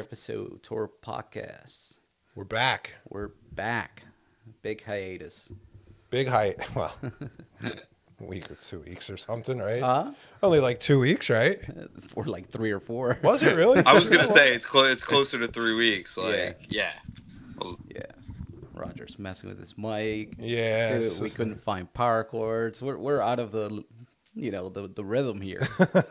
episode tour podcast. We're back. We're back. Big hiatus. Big height. Well, a week or 2 weeks or something, right? Huh? Only like 2 weeks, right? For like 3 or 4. Was it really? I was gonna say it's closer to 3 weeks. Yeah. Yeah. Roger's messing with his mic. Yeah. Dude, it's we just- couldn't find power chords. We're out of the rhythm here.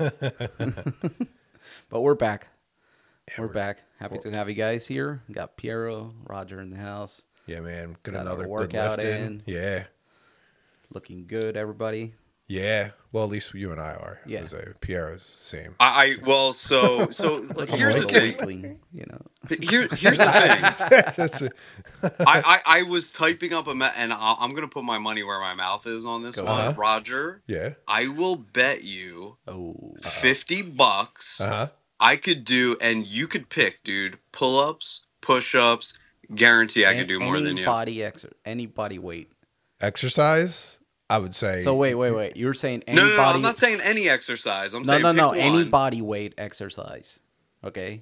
But we're back. We're back. Happy to have you guys here. Got Piero, Roger in the house. Yeah, man. Got Got another our good workout lift in. Yeah. Looking good, everybody. Yeah. Well, at least you and I are. Yeah. Jose. Piero's the same. So here's the Like thing. weekly, Here's the thing. Just- I was typing up and I'm gonna put my money where my mouth is on this Go one, ahead. Roger. yeah. I will bet you Oh, $50 Uh-huh. I could do, and you could pick, dude. Pull-ups, push-ups. Guarantee I could do more than you. Any body weight. Exercise, I would say. So wait. You're saying any No, body? I'm not saying any exercise. I'm No, saying no. pick Any one. body weight exercise. Okay.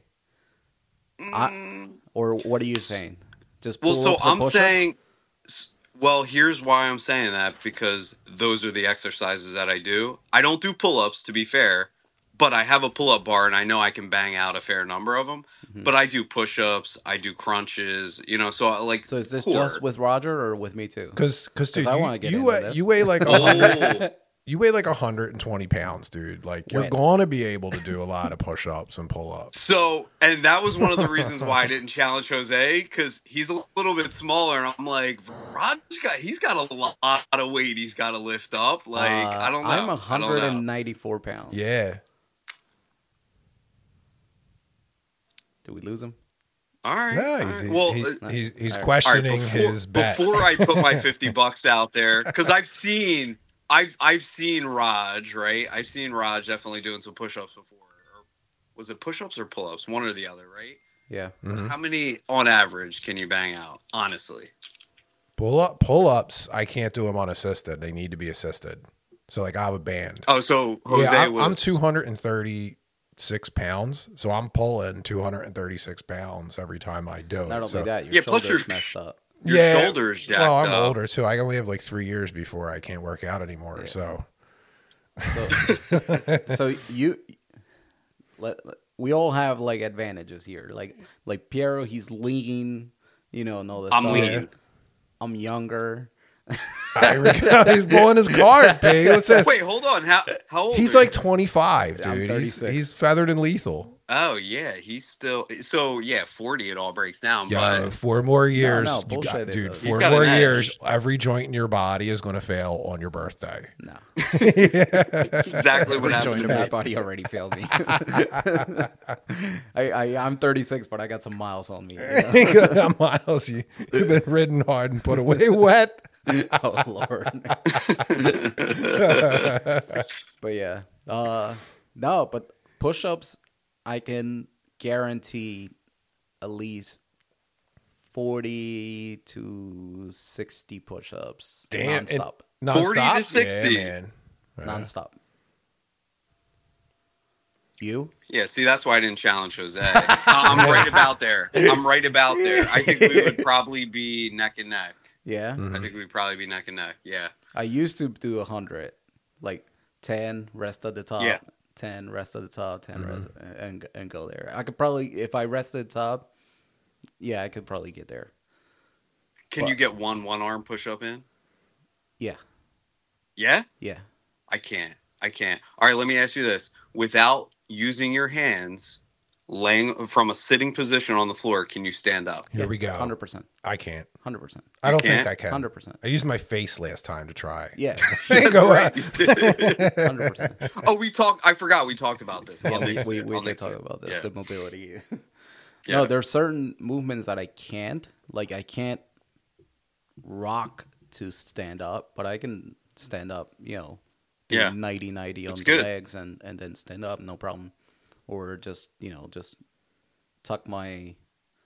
Or what are you saying? Just Well, so pull-ups or I'm push-ups? saying. Well, here's why I'm saying that, because those are the exercises that I do. I don't do pull-ups, to be fair, but I have a pull-up bar and I know I can bang out a fair number of them. Mm-hmm. But I do push-ups, I do crunches, so I like. So is this core. just with Roger or with me too? Because dude, I wanna get you, into weigh, this. you weigh like 100, Oh, you weigh like 120 pounds, dude. Like you're When? going to be able to do a lot of push-ups and pull-ups. so and that was one of the reasons why I didn't challenge Jose, because he's a little bit smaller, and I'm like, he's got a lot of weight he's got to lift up. Like I don't know. I'm I don't know. 194 pounds. Yeah. Did we lose him? All right. No, all he's, right. Well, he's all right. questioning All right, his bet. Before I put my $50 out there, because I've seen Raj, right? I've seen Raj definitely doing some push-ups before. Or was it push-ups or pull-ups? One or the other, right? Yeah. Mhm. How many on average can you bang out? Honestly, Pull-ups, I can't do them unassisted. They need to be assisted. So like I have a band. oh, so Jose Yeah, was. I'm 236 pounds, so I'm pulling 236 pounds every time I do it. Not only So- that, your Yeah, plus shoulders your- messed up. Your Yeah, shoulders jacked Well, I'm up. older too. I only have like 3 years before I can't work out anymore. Yeah. So So we all have like advantages here. Like Piero, he's lean, and all this I'm stuff. lean. I'm younger. there we go. He's pulling his card, pig. What's this? Wait, hold on. How old? He's are like you? 25, I'm dude. 36. He's feathered and lethal. Oh yeah, he's still. So yeah, 40. It all breaks down. Yeah, But 4 more years, no, you bullshit got, it dude. does. 4 He's got more an edge. years, every joint in your body is going to fail on your birthday. No. that's exactly what Every happened joint to in my me. body already failed me. I'm 36, but I got some miles on me. Miles, you've been ridden hard and put away wet. Oh Lord. But yeah. No, but push-ups, I can guarantee at least 40 to 60 push-ups Damn, nonstop. 40 to Nonstop? 60. Yeah, man. Nonstop. You? Yeah, see, that's why I didn't challenge Jose. I'm right about there. I think we would probably be neck and neck. Yeah. Mm-hmm. I think we'd probably be neck and neck. Yeah. I used to do 100, like 10 rest at the top, Yeah. 10 rest at the top, 10 rest, and go there. I could probably, if I rest at the top, yeah, I could probably get there. Can you get one arm push up in? Yeah, Yeah? yeah. I can't. All right, let me ask you this. Without using your hands, laying from a sitting position on the floor, can you stand up? Here we go. 100%. I can't. 100%. I don't think can't? I can. 100%. I used my face last time to try. Yeah, Go Right. 100%. Oh, I forgot we talked about this. Yeah, I'll we nix it. did I'll nix talk it. about this, Yeah. the mobility. Yeah. No, there's certain movements that I can't. Like, I can't rock to stand up, but I can stand up, do Yeah. 90-90 on It's the good. legs and then stand up, no problem. Or just, just tuck my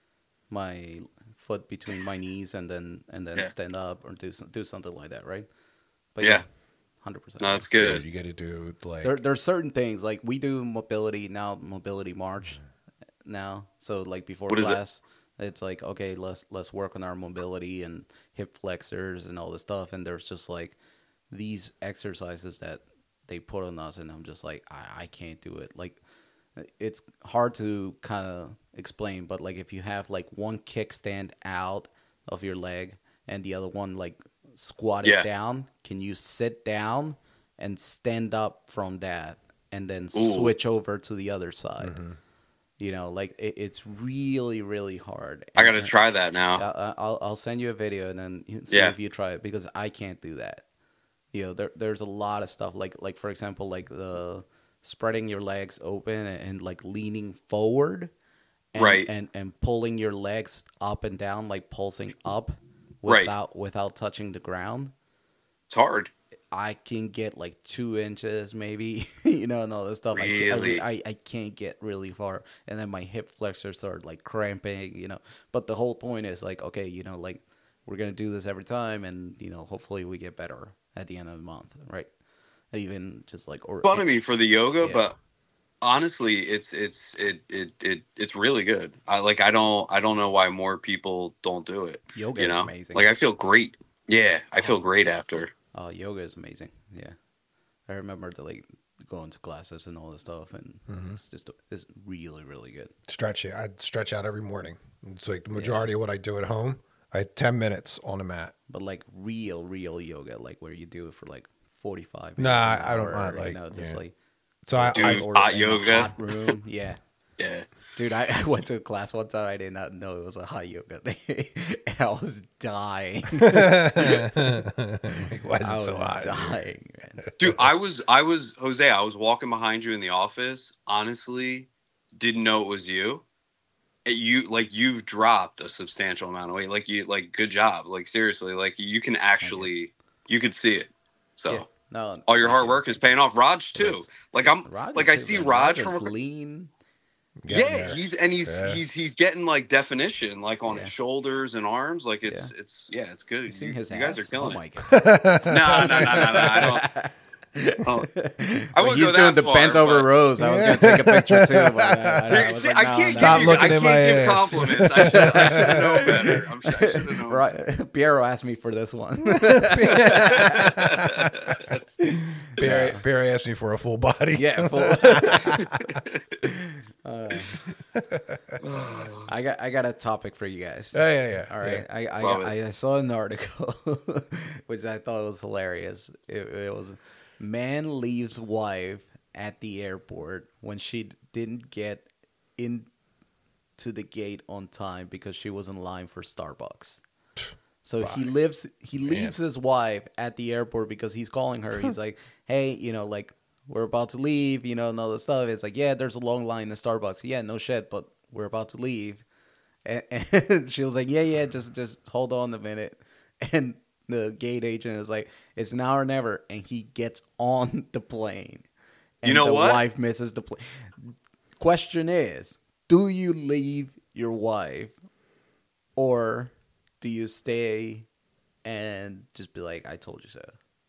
foot between my knees and then Yeah. stand up or do something like that, right? But Yeah. 100%. No, that's Dude, good. you got to do like There's certain things like we do mobility March now. So like before What is it? class, it's like, okay, let's work on our mobility and hip flexors and all this stuff. And there's just like these exercises that they put on us, and I'm just like, I can't do it. Like, it's hard to kind of explain, but like if you have like one kickstand out of your leg and the other one like squatted Yeah. down, can you sit down and stand up from that and then Ooh. switch over to the other side? You know, like it's really, really hard. I got to And, try that now. I'll send you a video and then you see Yeah. if you try it, because I can't do that. You know, there's a lot of stuff like for example, like the spreading your legs open and like leaning forward, and, Right. and pulling your legs up and down, like pulsing up Right. without touching the ground. It's hard. I can get like 2 inches maybe, you know, and all this stuff. Really? I can't get really far. And then my hip flexors start like cramping, you know. But the whole point is like, okay, you know, like we're going to do this every time, and, you know, hopefully we get better at the end of the month, right? Even just like, or Fun of me for the yoga, Yeah. but honestly, it's really good. I don't know why more people don't do it. yoga You is know, amazing. like I feel great. Yeah, I feel great after. Oh, yoga is amazing. Yeah. I remember like going to classes and all this stuff, and it's really, really good. Stretching. I stretch out every morning. It's like the majority of what I do at home. I had 10 minutes on a mat. But like real yoga, like where you do it for like 45 minutes. Nah, an I don't hour, mind, you like, know, just yeah. like So I Dude, or hot in a yoga. hot room. Yeah. Yeah. Dude, I went to a class one time. I did not know it was a hot yoga thing. And I was dying. why is I it was so hot? dying, man. Dude, I was Jose. I was walking behind you in the office. Honestly, didn't know it was you. You've dropped a substantial amount of weight. Good job. Like seriously, like you can actually you could see it. So Yeah. No, all your thank hard you. work is paying off. Raj too. Yes. Like Yes, I'm Raj like I too, see man. Raj is from lean. Getting yeah, there. he's getting like definition like on Yeah. his shoulders and arms. Like it's good. You seen his you ass? guys are killing Oh my it. god. No. I don't. I When wouldn't he's go doing that the far, bent over but- rows, I was gonna take a picture too, but I was See, like, I no, can't no. Stop give, looking I at can't my give ass. compliments. I should know better. I should have known. Right. Piero asked me for this one. Barry asked me for a full body. Yeah, full. I got a topic for you guys. Yeah. All right, Love I saw an article which I thought was hilarious. It was man leaves wife at the airport when she didn't get into the gate on time because she was in line for Starbucks. So he leaves his wife at the airport because he's calling her. He's like, hey, you know, like, we're about to leave, you know, and all this stuff. It's like, yeah, there's a long line in Starbucks. Yeah, no shit, but we're about to leave. And she was like, yeah, just hold on a minute. And the gate agent is like, it's now or never. And he gets on the plane. And You know the what? wife misses the plane. Question is, do you leave your wife, or do you stay and just be like, I told you so?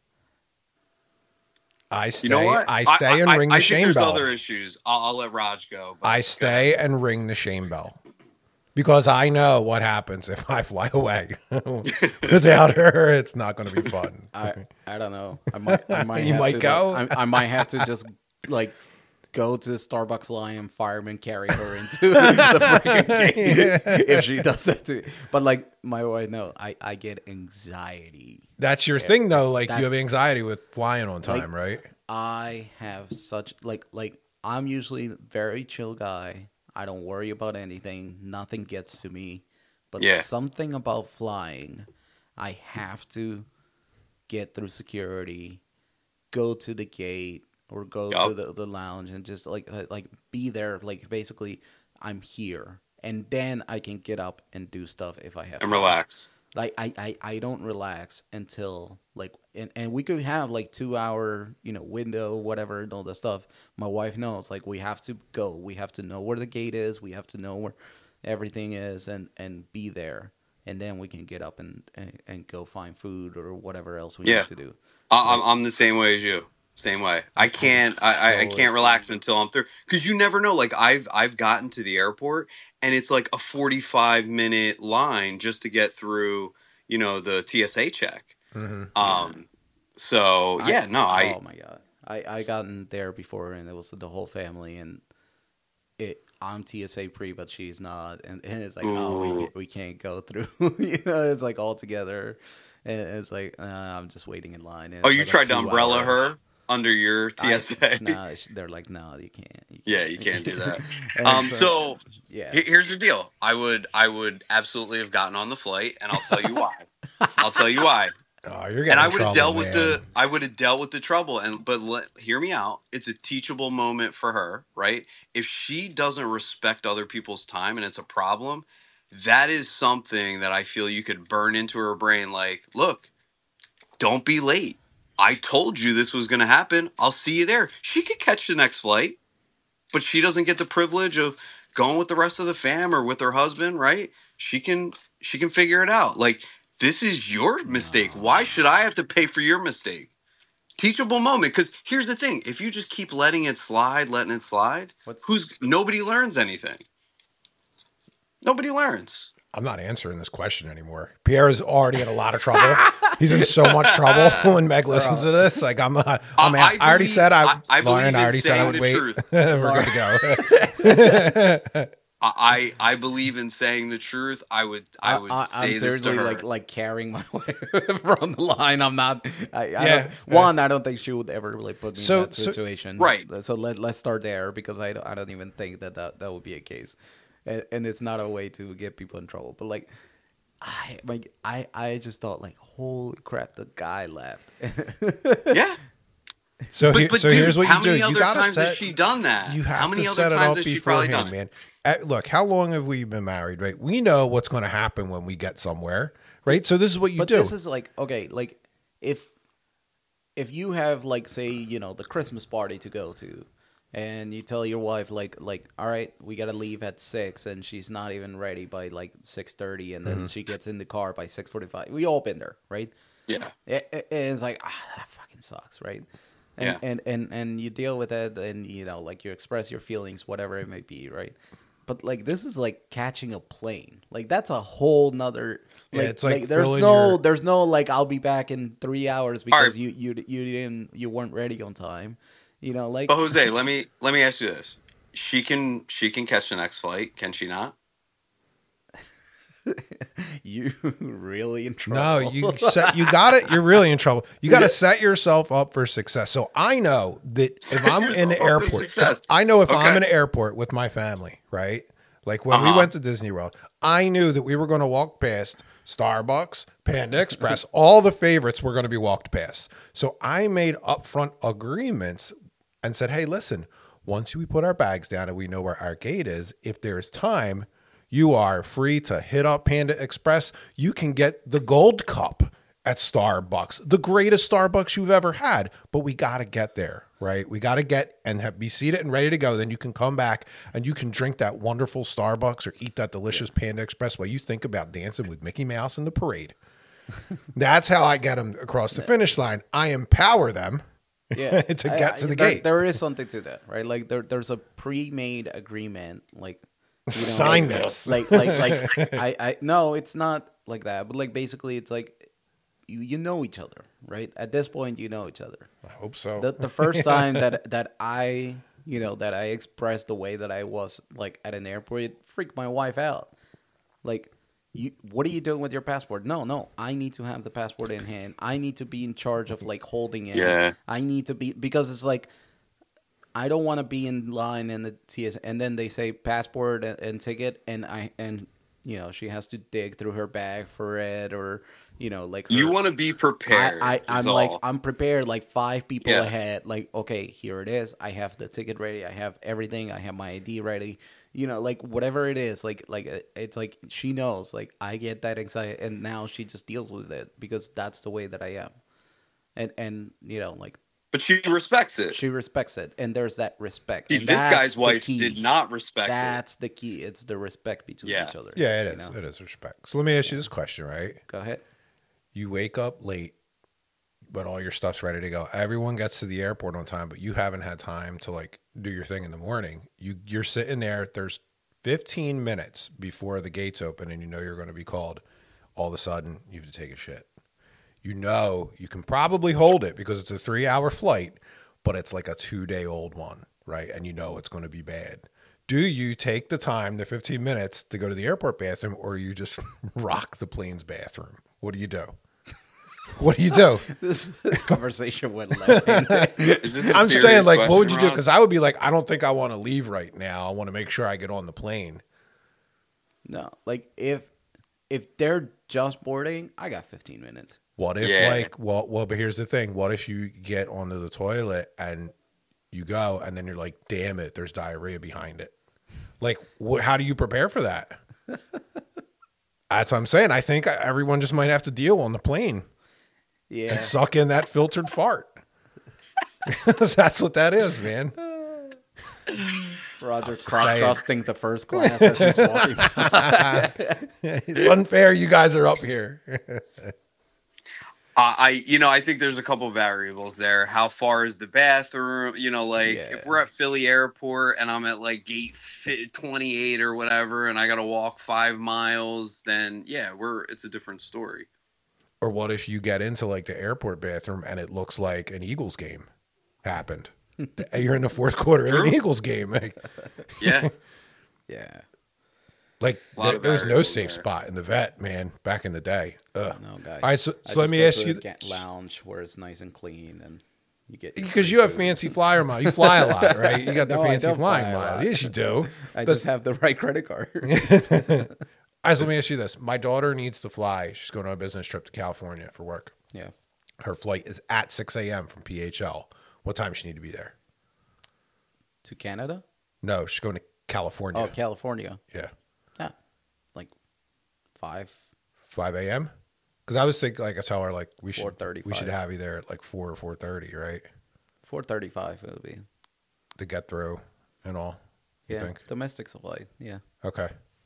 I stay. You know what? I stay and ring the I think shame there's bell. other issues. I'll let Raj go. but- I stay and ring the shame bell because I know what happens if I fly away. Without her, it's not going to be fun. I don't know. I might You have might to, go? I might have to just like go to the Starbucks line and fireman carry her into the freaking gate if she does that to me. But like my wife, no, I get anxiety. That's your thing, though. Like you have That's- anxiety with flying on time, right? I have such like I'm usually a very chill guy. I don't worry about anything. Nothing gets to me. But Yeah. something about flying, I have to get through security, go to the gate, or go to the lounge and just like be there. Like basically, I'm here, and then I can get up and do stuff if I have and to. relax. Like I don't relax until like and we could have like 2 hour, you know, window, whatever, and all that stuff. My wife knows, like, we have to go. We have to know where the gate is. We have to know where everything is and be there. And then we can get up and go find food or whatever else we Yeah. need to do. I'm the same way as you. Same way. I can't. I So can't relax until I'm through. Because you never know. Like I've gotten to the airport and it's like a 45-minute line just to get through. You know, the TSA check. So yeah, no, oh my god, I gotten there before, and it was the whole family, and I'm TSA pre, but she's not, and it's like, oh, we can't go through. You know, it's like all together, and it's like I'm just waiting in line. And Oh, it's you like a tried to umbrella 2 hour. her under your TSA? Nah, they're like, no, you can't. Yeah, you can't do that. And So yeah, here's the deal. I would absolutely have gotten on the flight, and I'll tell you why. I'll tell you why. Oh, you're getting And I in would have trouble, dealt with man. I would have dealt with the trouble. Hear me out. It's a teachable moment for her, right? If she doesn't respect other people's time and it's a problem, that is something that I feel you could burn into her brain. Like, look, don't be late. I told you this was going to happen. I'll see you there. She could catch the next flight, but she doesn't get the privilege of going with the rest of the fam or with her husband, right? She can figure it out. Like, this is your mistake. Why should I have to pay for your mistake? Teachable moment. Because here's the thing: if you just keep letting it slide, nobody learns anything. Nobody learns. I'm not answering this question anymore. Pierre is already in a lot of trouble. He's in so much trouble when Meg listens to this. Like I'm not. I already said I believe in saying would the wait. truth. We're good to go. I believe in saying the truth. I'm I'm say this to seriously her. like carrying my wife from the line. I'm not. I don't think she would ever really put me in that situation. Right. So let's start there, because I don't even think that would be a case, and it's not a way to get people in trouble. But like, I just thought, like, holy crap, the guy left. Yeah. So, But dude, here's what how you do. many You other gotta times set. has she done that? You have How many to other set it times up has she probably beforehand, done man. it? Look, how long have we been married, right? We know what's going to happen when we get somewhere, right? So this is what you But do. this is like, okay, like if you have, like, say, you know, the Christmas party to go to, and you tell your wife like all right, we gotta leave at 6, and she's not even ready by like 6:30, and then she gets in the car by 6:45. We all been there, right? Yeah. It's like, that fucking sucks, right? And, Yeah. and you deal with it, and, you know, like, you express your feelings, whatever it may be, right? But like, this is like catching a plane. Like, that's a whole nother. Like, it's like there's filling no your- there's no like, I'll be back in 3 hours because right. you weren't ready on time. You know, like. But Jose, let me ask you this: she can catch the next flight, can she not? You really in trouble. No, you got it. You're really in trouble. You got to set yourself up for success. So I know that if I'm in the yourself up for airport, success. I know if I'm Okay. in an airport with my family, right? Like when we went to Disney World, I knew that we were going to walk past Starbucks, Panda Express, all the favorites were going to be walked past. So I made upfront agreements and said, hey, listen, once we put our bags down and we know where our gate is, if there's time, you are free to hit up Panda Express. You can get the gold cup at Starbucks, the greatest Starbucks you've ever had. But we got to get there, right? We got to get and be seated and ready to go. Then you can come back and you can drink that wonderful Starbucks or eat that delicious Panda Express while you think about dancing with Mickey Mouse in the parade. That's how I get them across the finish line. I empower them. Yeah, to get to the gate. There is something to that, right? Like, there's a pre-made agreement, like, you know, Sign like, this. like I no, it's not like that, but like, basically it's like, you know each other, right? At this point, you know each other. I hope so. The first time that I, you know, that I expressed the way that I was, like, at an airport, it freaked my wife out. Like, what are you doing with your passport? No, I need to have the passport in hand. I need to be in charge of, like, holding it. Yeah. I need to be, because it's like, I don't want to be in line in the TS, and then they say passport and ticket, and you know, she has to dig through her bag for it, or, you know, like, You want to be prepared. I'm is all. like, I'm prepared, like, 5 people Yeah. ahead. Like, okay, here it is. I have the ticket ready. I have everything. I have my ID ready. You know, like, whatever it is, like it's like, she knows, like, I get that anxiety, and now she just deals with it because that's the way that I am, and you know, like, But she respects it. she respects it, and there's that respect. See, and this that's guy's the wife key. did not respect That's the key. It's the respect between Yeah. each other. Yeah, it you is. know? It is respect. So let me ask you this question, right? Go ahead. You wake up late. but all your stuff's ready to go. Everyone gets to the airport on time, but you haven't had time to like do your thing in the morning. You're sitting there. There's 15 minutes before the gates open, and you know you're going to be called. All of a sudden, you have to take a shit. You know you can probably hold it because it's a 3-hour flight, but it's like a 2-day-old one, right? And you know it's going to be bad. Do you take the time, the 15 minutes, to go to the airport bathroom, or you just rock the plane's bathroom? What do you do? What do you do? This conversation went left. I'm saying, like, what would you do? Because I would be like, I don't think I want to leave right now. I want to make sure I get on the plane. No, like if they're just boarding, I got 15 minutes. What if, like, well, but here's the thing. What if you get onto the toilet and you go, and then you're like, damn it, there's diarrhea behind it. Like, how do you prepare for that? That's what I'm saying. I think everyone just might have to deal on the plane. Yeah. And suck in that filtered fart. That's what that is, man. Roger crusting the first class as he's walking by. It's unfair you guys are up here. I think there's a couple variables there. How far is the bathroom? If we're at Philly Airport and I'm at like gate 28 or whatever, and I got to walk 5 miles, then it's a different story. Or what if you get into like the airport bathroom and it looks like an Eagles game happened? You're in the fourth quarter of an Eagles game. Yeah. Yeah. Like there's no safe spot in the vet, man, back in the day. Ugh. No, guys. All right, so let me ask you. Lounge where it's nice and clean and you get. Because you have fancy flyer miles. You fly a lot, right? You got the fancy flying miles. Yes, you do. I just have the right credit card. All right, so let me ask you this. My daughter needs to fly. She's going on a business trip to California for work. Yeah. Her flight is at 6 a.m. from PHL. What time does she need to be there? To Canada? No, she's going to California. Oh, California. Yeah. Yeah. Like 5 a.m.? Because I was thinking, like, I tell her, like, we should have you there at, like, 4 or 4:30, right? 4:35 it'll be. To get through and all, you think? Domestic flight, yeah. Okay.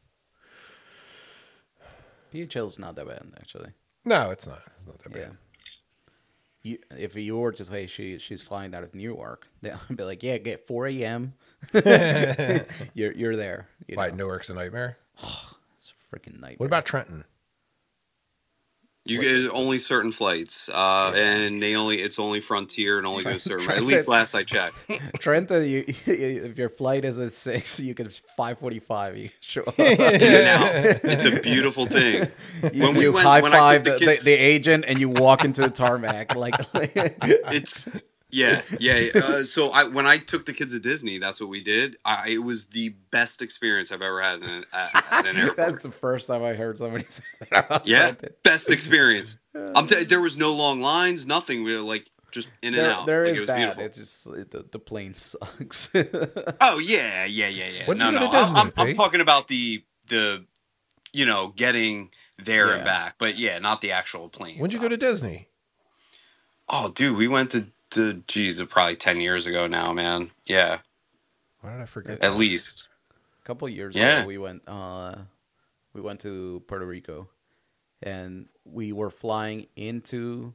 PHL's not that bad, actually. No, it's not. It's not that bad. If you were to say she's flying out of New York, then I'd be like, yeah, get 4 a.m. you're there. Why, Newark's a nightmare? It's a freaking nightmare. What about Trenton? You get only certain flights, and it's only Frontier and only goes certain. At least last I checked. Trenton, if your flight is at 6, you can 5:45. You can show up. It's a beautiful thing. You high five the agent, and you walk into the tarmac like it's. Yeah. So when I took the kids to Disney, that's what we did. It was the best experience I've ever had at an airport. That's the first time I heard somebody say that. Yeah, best experience. There was no long lines, nothing. We were like just in and out. There like, is it that. Beautiful. It's just the plane sucks. Oh yeah. What'd you go to Disney, I'm talking about the getting there and back, but not the actual plane. When'd you go to Disney? Oh, dude, we went to probably 10 years ago now, man. Yeah. Why did I forget? At least. A couple of years ago, we went to Puerto Rico, and we were flying into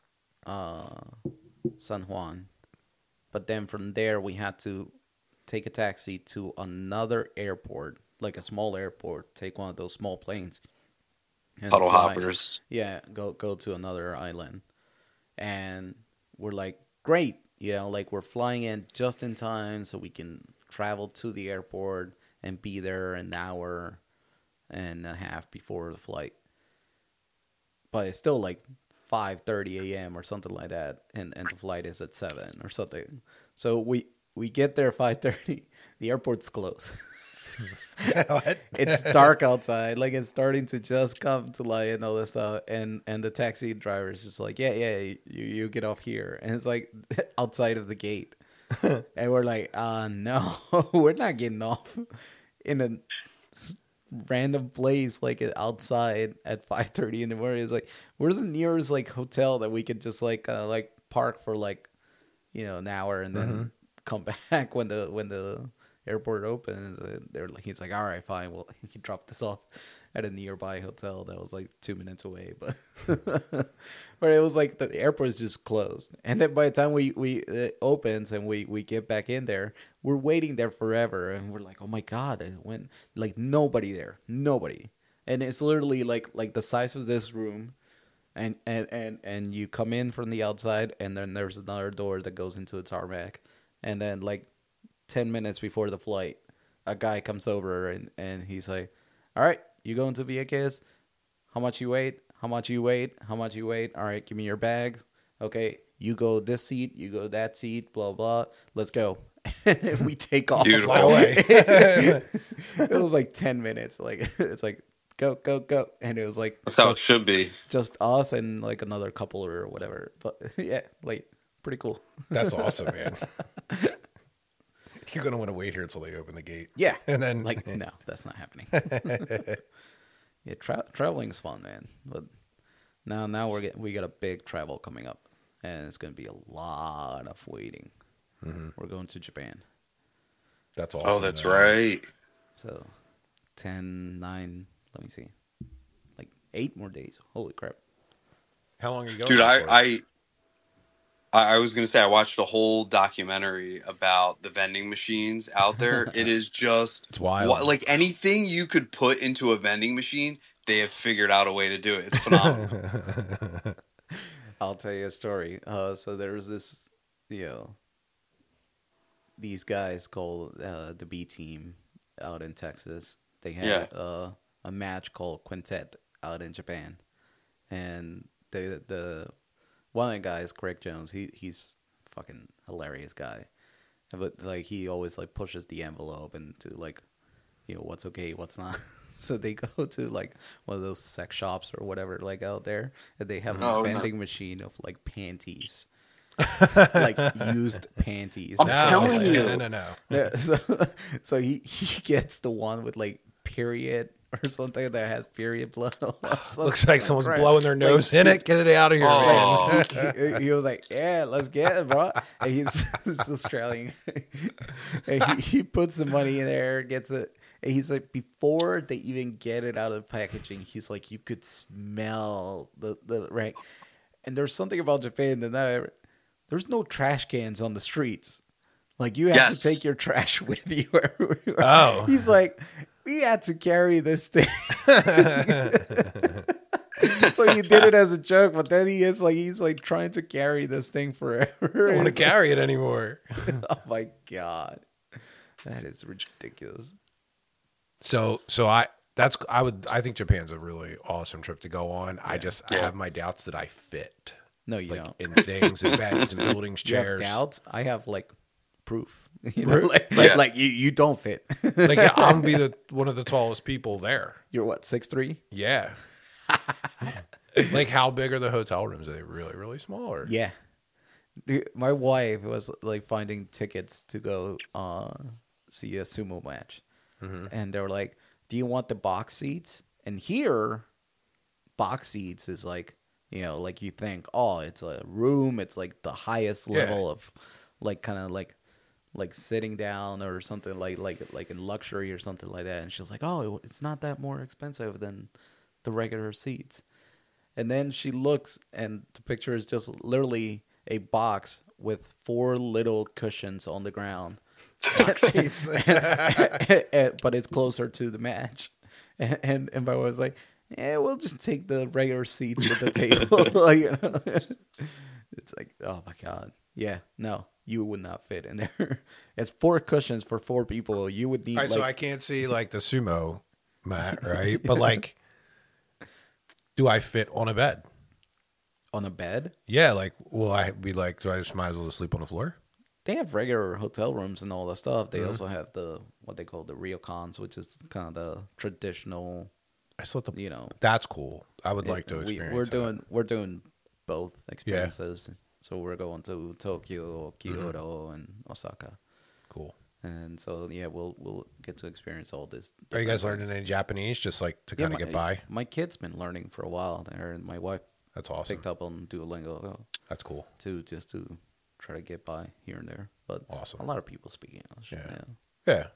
San Juan, but then from there we had to take a taxi to another airport, like a small airport. Take one of those small planes. And Puddle hoppers. Yeah, go to another island, and we're like, great, like we're flying in just in time so we can travel to the airport and be there an hour and a half before the flight. But it's still like 5:30 a.m. or something like that, and the flight is at 7 or something. So we get there 5:30. The airport's closed. What? It's dark outside, like it's starting to just come to light and all this stuff, and the taxi driver is just like, you get off here, and it's like outside of the gate, and we're like, no, we're not getting off in a random place like outside at 5:30 in the morning. It's like, where's the nearest like hotel that we could just like park for like an hour and then come back when the airport opens. He's like, all right, fine, well, he can drop this off, at a nearby hotel that was like 2 minutes away, but but it was like the airport is just closed. And then by the time we it opens and we get back in there, we're waiting there forever, and we're like, oh my god, and when like nobody there, nobody, and it's literally like the size of this room. And you come in from the outside, and then there's another door that goes into the tarmac, and then like 10 minutes before the flight, a guy comes over and he's like, all right, you going to Vieques? How much you wait? How much you wait? How much you wait? All right, give me your bags. Okay, you go this seat, you go that seat, blah, blah. Let's go. And then we take off. Beautiful. Fly away. It was like 10 minutes. Like, it's like, go, go, go. And it was like, That's how it should be. just us and like another couple or whatever. But yeah, like, pretty cool. That's awesome, man. You're gonna want to wait here until they open the gate. Yeah. And then Like, no, that's not happening. Yeah, traveling's fun, man. But now we got a big travel coming up, and it's going to be a lot of waiting. We're going to Japan. that's awesome. Oh, that's man. right. So 10, 9, let me see. Like 8 more days. Holy crap. How long are you going? Dude, there for? I was gonna say I watched a whole documentary about the vending machines out there. It is just It's wild. like anything you could put into a vending machine, they have figured out a way to do it. It's phenomenal. I'll tell you a story. So there was this, these guys called the B Team out in Texas. They had a match called Quintet out in Japan, and the one of the guys, Craig Jones, he's fucking hilarious guy, but like he always like pushes the envelope into like, what's okay, what's not. So they go to like one of those sex shops or whatever like out there, and they have a vending machine of like panties. Like used panties. I'm telling you. No. Yeah, so he gets the one with like period or something that has period blood. Looks like someone's Right. blowing their nose in it. Get it out of here, Oh. man. He was like, "Yeah, let's get it, bro." And he's this Australian, and he puts the money in there, gets it. And he's like, before they even get it out of the packaging, he's like, you could smell the right. And there's something about Japan that there's no trash cans on the streets. Like you have to take your trash with you everywhere. Oh. He's like, we had to carry this thing. So he did it as a joke, but then he's like trying to carry this thing forever. I don't want to It's carry it anymore. like, oh my god, that is ridiculous. So I think Japan's a really awesome trip to go on. I have my doubts that I fit. No, you Like don't. in things and beds and buildings, You have chairs. doubts? I have like proof. Proof? Like you don't fit. Like I'm be one of the tallest people there. You're what, 6'3"? Yeah. Like how big are the hotel rooms? Are they really, really small? Or? Yeah. Dude, my wife was like finding tickets to go see a sumo match. And they were like, do you want the box seats? And here, box seats is like, like you think, oh, it's a room. It's like the highest level of like kind of like sitting down or something like in luxury or something like that. And she was like, oh, it's not that more expensive than the regular seats. And then she looks and the picture is just literally a box with 4 little cushions on the ground. But it's closer to the match. And my wife was like, yeah, we'll just take the regular seats with the table. It's like, oh my God. Yeah, no, you would not fit in there. It's 4 cushions for 4 people. You would need All right, so I can't see like the sumo mat, right? But like, do I fit on a bed? on a bed. Yeah, like, will I be like, do I just might as well just sleep on the floor? They have regular hotel rooms and all that stuff. They also have what they call the ryokans, which is kind of the traditional. I thought You know, that's cool. I would like to experience. we're doing both experiences. So we're going to Tokyo, Kyoto, and Osaka. Cool. And so we'll get to experience all this. Are you guys different learning things. any Japanese just like to kind of get by? My kid's been learning for a while there, and my wife That's awesome. picked up on Duolingo That's cool. to try to get by here and there. But Awesome. a lot of people speak English. Yeah. Yeah.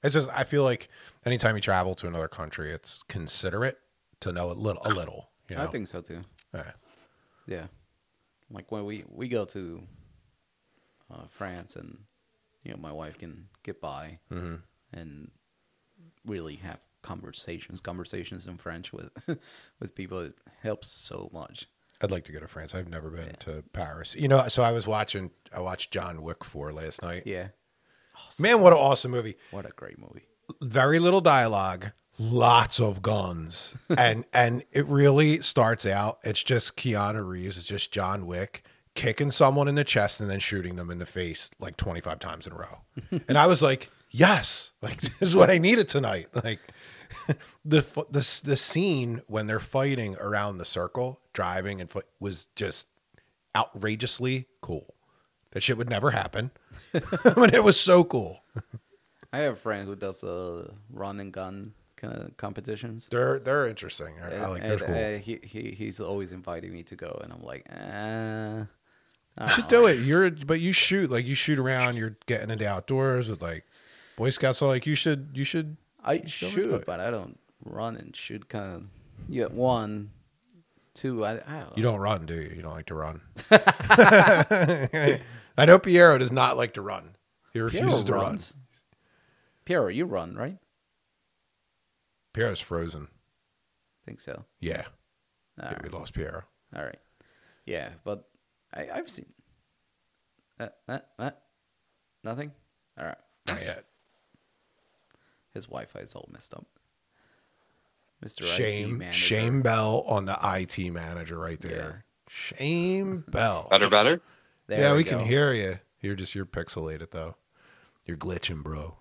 It's just I feel like anytime you travel to another country, it's considerate to know a little. You know? I think so too. Yeah. Yeah, like when we go to France, and my wife can get by and really have conversations in French with with people. It helps so much. I'd like to go to France. I've never been to Paris. So I watched John Wick 4 last night. Yeah, Man, what an awesome movie. what a great movie. Very little dialogue, lots of guns. and it really starts out, it's just Keanu Reeves, it's just John Wick kicking someone in the chest and then shooting them in the face like 25 times in a row. And I was like, yes, like this is what I needed tonight. Like the scene when they're fighting around the circle, driving and was just outrageously cool. That shit would never happen. But it was so cool. I have a friend who does run and gun kind of competitions. They're interesting. I like they're cool. He's always inviting me to go, and I'm like, You should do it. But you shoot around. You're getting into outdoors with like Boy Scouts. So like you should. I shoot, but I don't run and shoot. Kind of, yeah. 1, 2. I don't know. You don't run, do you? You don't like to run. I know Piero does not like to run. He refuses to run. Piero, you run, right? Piero's frozen. Think so. Yeah. We lost Piero. All right. Yeah, but I've seen. Nothing. All right. Not yet. His Wi-Fi is all messed up. Mr. IT manager. Shame Bell on the IT manager right there. Yeah. Shame Bell. Better. There we can hear you. You're pixelated though. You're glitching, bro.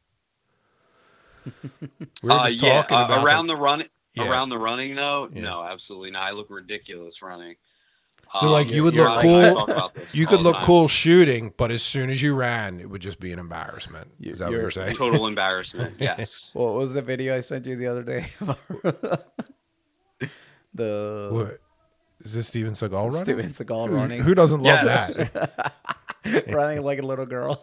We were just talking about around the running though. Yeah. No, absolutely not. I look ridiculous running. So you would look cool. You could look cool shooting, but as soon as you ran, it would just be an embarrassment. Is that what you're saying? Total embarrassment. Yes. What was the video I sent you the other day? What is this? Steven Seagal running? Steven Seagal running. Who doesn't love that? Running like a little girl.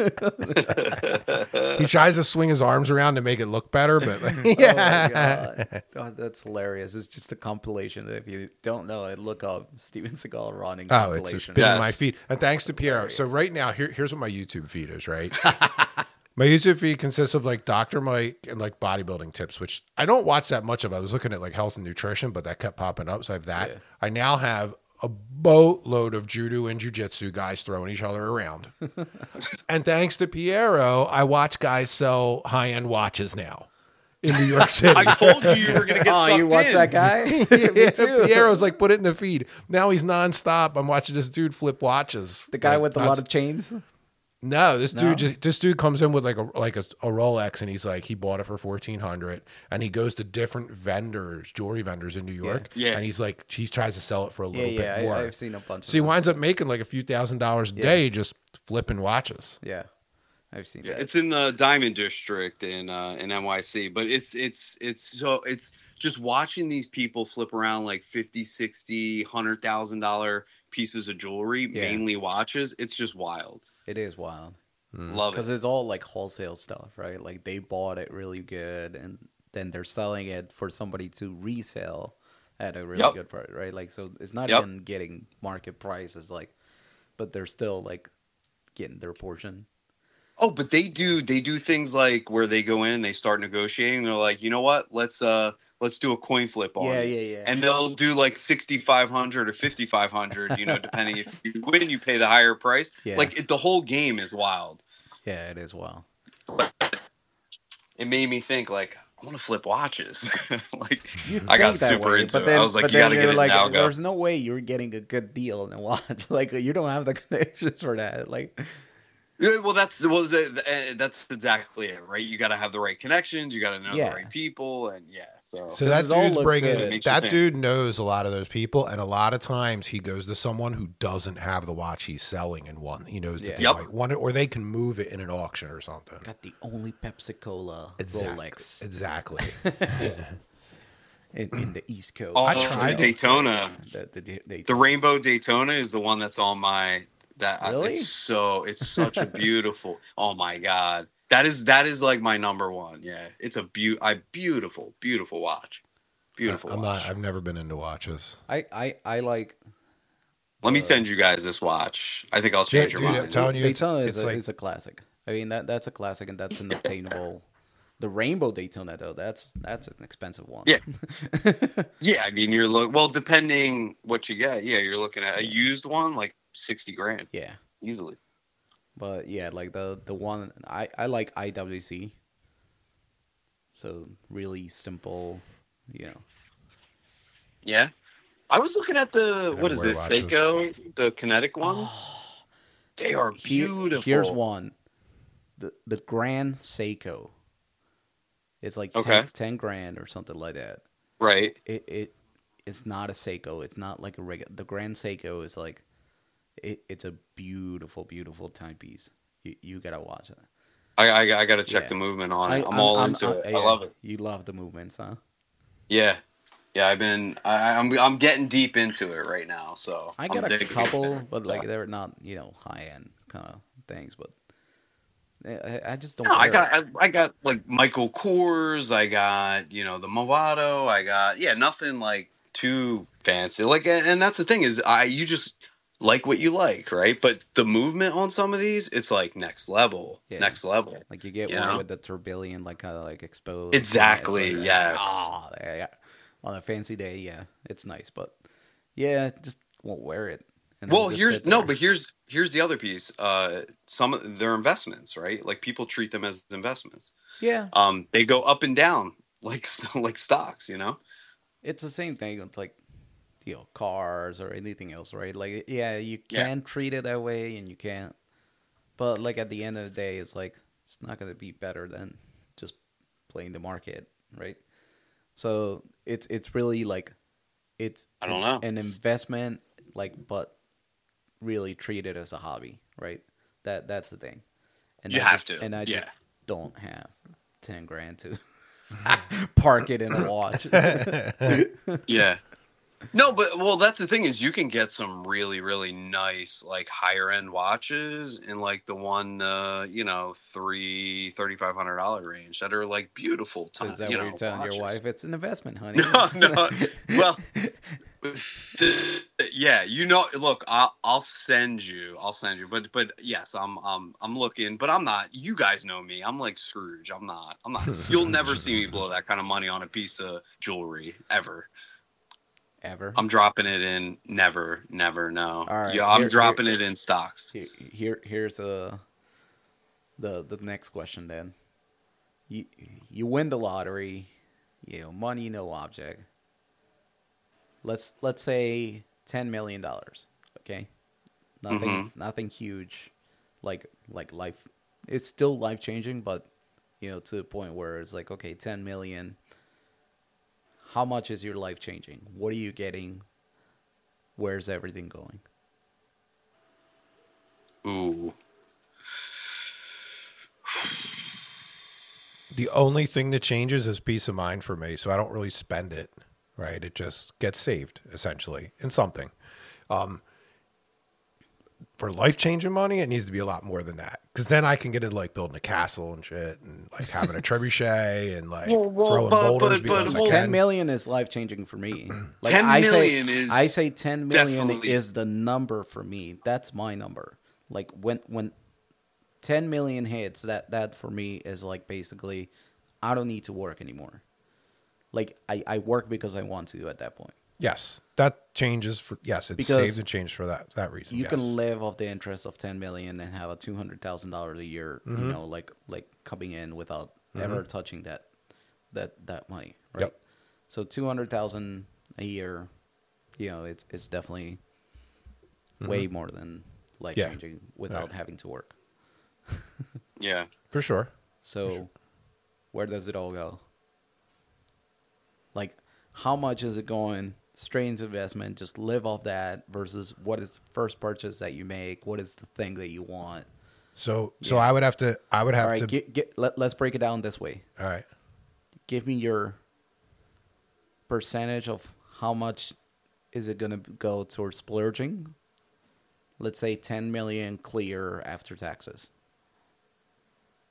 He tries to swing his arms around to make it look better, but yeah. Oh my God, that's hilarious. It's just a compilation. If you don't know it, look up Steven Seagal running compilation. It's a spin in my feed. And thanks to Piero. So right now, here's what my YouTube feed is, right? My YouTube feed consists of like Dr. Mike and like bodybuilding tips, which I don't watch that much of. I was looking at like health and nutrition, but that kept popping up. So I have that. Yeah. I now have a boatload of judo and jiu-jitsu guys throwing each other around. And thanks to Piero, I watch guys sell high-end watches now in New York City. I told you were going to get sucked you watch that guy? Me too. Piero's like, put it in the feed. Now he's nonstop. I'm watching this dude flip watches. The guy with a lot of chains? No, this dude comes in with like a Rolex, and he's like, he bought it for $1,400, and he goes to different jewelry vendors in New York, and he's like, he tries to sell it for a little bit more. I've seen a bunch. So he winds up making like a few $1,000s a day just flipping watches. Yeah, I've seen that. It's in the Diamond District in NYC, but it's just watching these people flip around like $50,000, $60,000, $100,000 pieces of jewelry, mainly watches. It's just wild. It is wild. Love it. Because it's all like wholesale stuff, right? Like they bought it really good, and then they're selling it for somebody to resell at a really good price, right? Like, so it's not even getting market prices, like, but they're still like getting their portion. Oh, but they do things like where they go in and they start negotiating. They're like, you know what? Let's do a coin flip on it. Yeah. And they'll do like $6,500 or $5,500, depending if you win, you pay the higher price. Yeah. Like the whole game is wild. Yeah, it is wild. It made me think like, I want to flip watches. Like I got super into it. I was like, you got to get it now. There's no way you're getting a good deal in a watch. Like you don't have the connections for that. Like. Well, that's exactly it, right? You got to have the right connections. You got to know the right people, and so that dude's bringing. That dude knows a lot of those people, and a lot of times he goes to someone who doesn't have the watch he's selling, and he knows that they might want it, or they can move it in an auction or something. Got the only Pepsi Cola Rolex, exactly. in the East Coast. I tried Daytona. The Rainbow Daytona is the one that's on my. Really? It's such a beautiful. Oh my God! That is like my number one. Yeah, it's a beautiful watch. Beautiful I'm watch. not. I've never been into watches. I like Let me the send you guys this watch. I think I'll change your Dude, I'm mind. telling you, Daytona it's like is a classic. I mean that's a classic and that's an obtainable. The rainbow Daytona though, that's an expensive one. Yeah. Yeah, I mean depending what you get. Yeah, you're looking at a used one like 60 grand Yeah. easily. But yeah, like the one I like IWC. So really simple, you know. Yeah. I was looking at the I what don't is wear it, watches. Seiko, the kinetic ones. They are beautiful. Here's one. The Grand Seiko. It's like Okay. 10 grand or something like that. Right. It's not a Seiko. It's not like a regular. The Grand Seiko is like it's a beautiful timepiece. You gotta watch it. I gotta check Yeah. the movement on it. I'm all into it. I love it. You love the movements, huh? Yeah. Yeah, I'm getting deep into it right now. So I got a couple, but like they're not high end kind of things. But I just don't. No, wear it. I got like Michael Kors. I got the Movado. I got nothing like too fancy. Like, and that's the thing is you just like what you like, right? But the movement on some of these, it's like next level, Yeah. next level. Like you get You one know? with the tourbillon, like kind of like exposed. Exactly. Yeah, it's like, Yes. yeah. On a fancy day, yeah, it's nice, but yeah, just won't wear it. And Well, it'll just sit but there. here's the other piece. Some of their investments, right? Like people treat them as investments. Yeah, They go up and down like like stocks. it's the same thing with like cars or anything else, right? Like yeah, you can treat it that way, and you can't. But like at the end of the day, it's like it's not going to be better than just playing the market, right? So it's really like it's I don't know. an investment, like, but really treat it as a hobby, right? That's the thing. And You I have just, to, and I just yeah. don't have 10 grand to park it in a watch. Yeah. No, but that's the thing is you can get some really, really nice like higher end watches in like the one $3,500 range that are like beautiful. Is that what you're telling watches. your wife? It's an investment, honey. No. Well, yeah, look, I'll send you, but yes, I'm looking, but I'm not. You guys know me. I'm like Scrooge. I'm not. You'll never see me blow that kind of money on a piece of jewelry ever. Ever. I'm dropping it in never, no. All right, Yeah, I'm dropping it in stocks. Here's the next question then. You win the lottery, money no object. Let's say $10 million. Okay, nothing huge, like life. It's still life changing, but to the point where it's like okay, 10 million. How much is your life changing? What are you getting? Where's everything going? Ooh. The only thing that changes is peace of mind for me, so I don't really spend it. Right, it just gets saved essentially in something. For life-changing money, it needs to be a lot more than that. Because then I can get into like building a castle and shit, and like having a trebuchet and like throwing boulders. Because I 10 can. million is life changing for me. Like 10 million is I say 10 million definitely- is the number for me. That's my number. Like when 10 million hits, that for me is like basically I don't need to work anymore. Like I work because I want to at that point. Yes, that changes for it's Because saved and changed for that reason. You yes. can live off the interest of 10 million and have a $200,000 a year, like coming in without ever touching that money, right? Yep. So 200,000 a year, it's definitely way more than life changing without having to work. Yeah. For sure. So where does it all go? Like how much is it going straight into investment, just live off that versus what is the first purchase that you make? What is the thing that you want? So I would have to. All right, let's break it down this way. All right. Give me your percentage of how much is it going to go towards splurging. Let's say 10 million clear after taxes.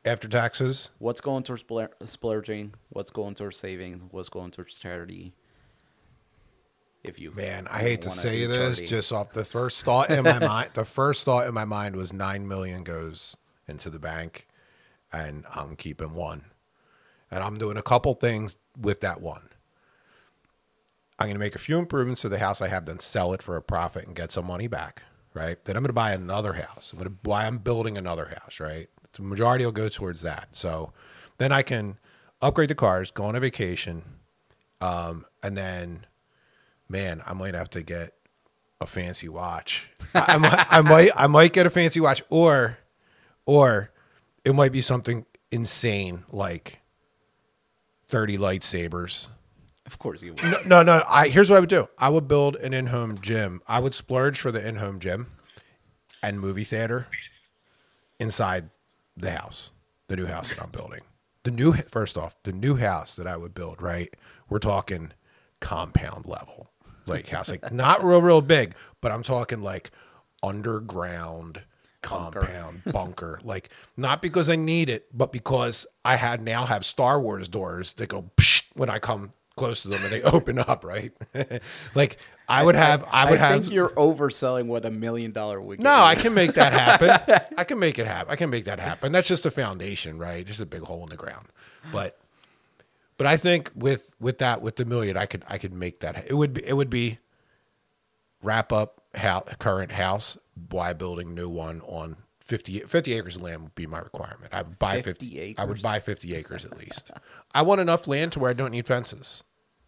After taxes, What's going towards splurging? What's going towards savings? What's going towards charity? If you man, I hate to wanna say do this, charity. just off the first thought in my mind. The first thought in my mind was 9 million goes into the bank, and I'm keeping 1, and I'm doing a couple things with that 1. I'm going to make a few improvements to the house I have, then sell it for a profit and get some money back, right? Then I'm going to buy another house. I'm building another house, right? The majority will go towards that. So then I can upgrade the cars, go on a vacation, and then, man, I might have to get a fancy watch. I might get a fancy watch, or it might be something insane like 30 lightsabers. Of course you would. No. Here's what I would do. I would build an in-home gym. I would splurge for the in-home gym and movie theater inside the house, the new house that I'm building. First off, the new house that I would build, right? We're talking compound level, like house, like not real big, but I'm talking like underground compound bunker. Like not because I need it, but because I now have Star Wars doors that go psh when I come close to them and they open up, right? Like I think you're overselling what $1 million would get. No, I can make that happen. I can make it happen. I can make that happen. That's just a foundation, right? Just a big hole in the ground. But I think with the $1 million, I could make that. It would be wrap up current house by building new one on 50 acres of land would be my requirement. I would buy 50 acres? I would buy 50 acres at least. I want enough land to where I don't need fences.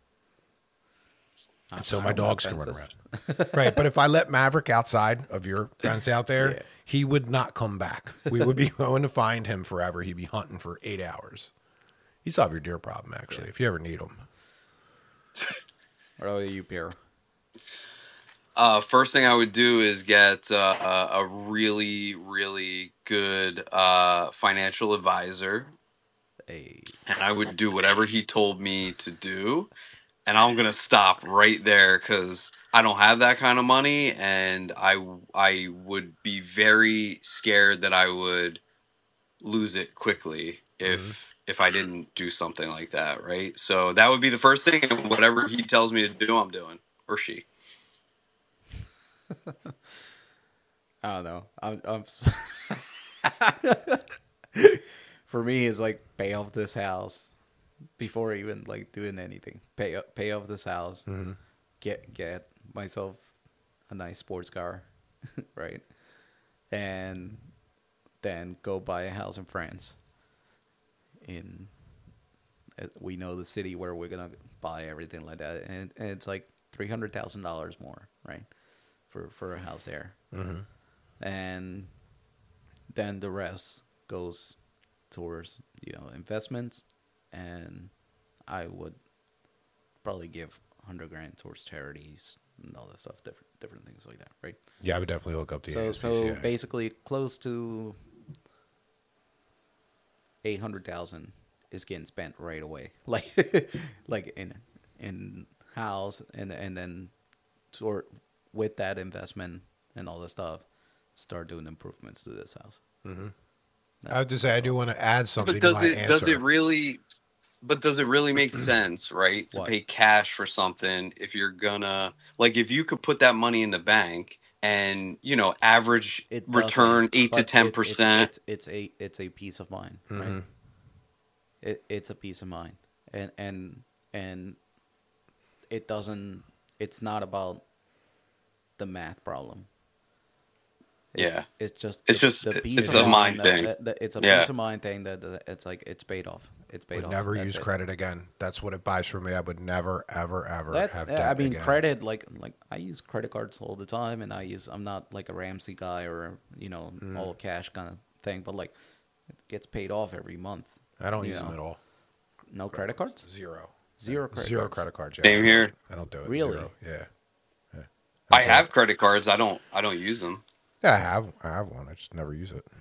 And so my dogs can run around. Right. But if I let Maverick outside of your fence out there, Yeah. he would not come back. We would be going to find him forever. He'd be hunting for 8 hours. You solve your deer problem, actually, if you ever need them. What about you, Pierre? First thing I would do is get a really, really good financial advisor. Hey, And I would do whatever he told me to do. And I'm going to stop right there because I don't have that kind of money. And I would be very scared that I would lose it quickly if I didn't do something like that, right? So that would be the first thing. And whatever he tells me to do, I'm doing. Or she. I don't know. I'm for me, it's like pay off this house before even like doing anything. Pay off this house. Mm-hmm. Get myself a nice sports car, right? And then go buy a house in France. We know the city where we're gonna buy everything like that, and it's like $300,000 more, right? For a house there. Mm-hmm. And then the rest goes towards investments, and I would probably give $100,000 towards charities and all that stuff, different things like that, right? Yeah, I would definitely look up the So ASPCA. basically close to 800,000 is getting spent right away, like in house, and then with that investment and all this stuff, start doing improvements to this house. Mm-hmm. I would just say I do want to add something But to my answer. does it really make sense, right? To What? pay cash for something if you're gonna if you could put that money in the bank and average It return doesn't, 8 to but 10%. It's a peace of mind, Mm-hmm. right? It's a peace of mind, and it doesn't. It's not about the math problem. Yeah. It's just the peace it's of a mind thing. It's a Yeah. peace of mind thing that it's like it's paid off. It's paid Would off. never That's use it. credit again. That's what it buys for me. I would never, ever, ever That's have debt I mean again. credit like I use credit cards all the time, and I'm not like a Ramsey guy or all cash kind of thing, but like it gets paid off every month. I don't you use them know. at all. No credit cards? Zero Zero credit cards. Yeah. Same here. I don't do it. Really? Zero. Yeah. I have credit cards. I don't use them. Yeah, I have one. I just never use it.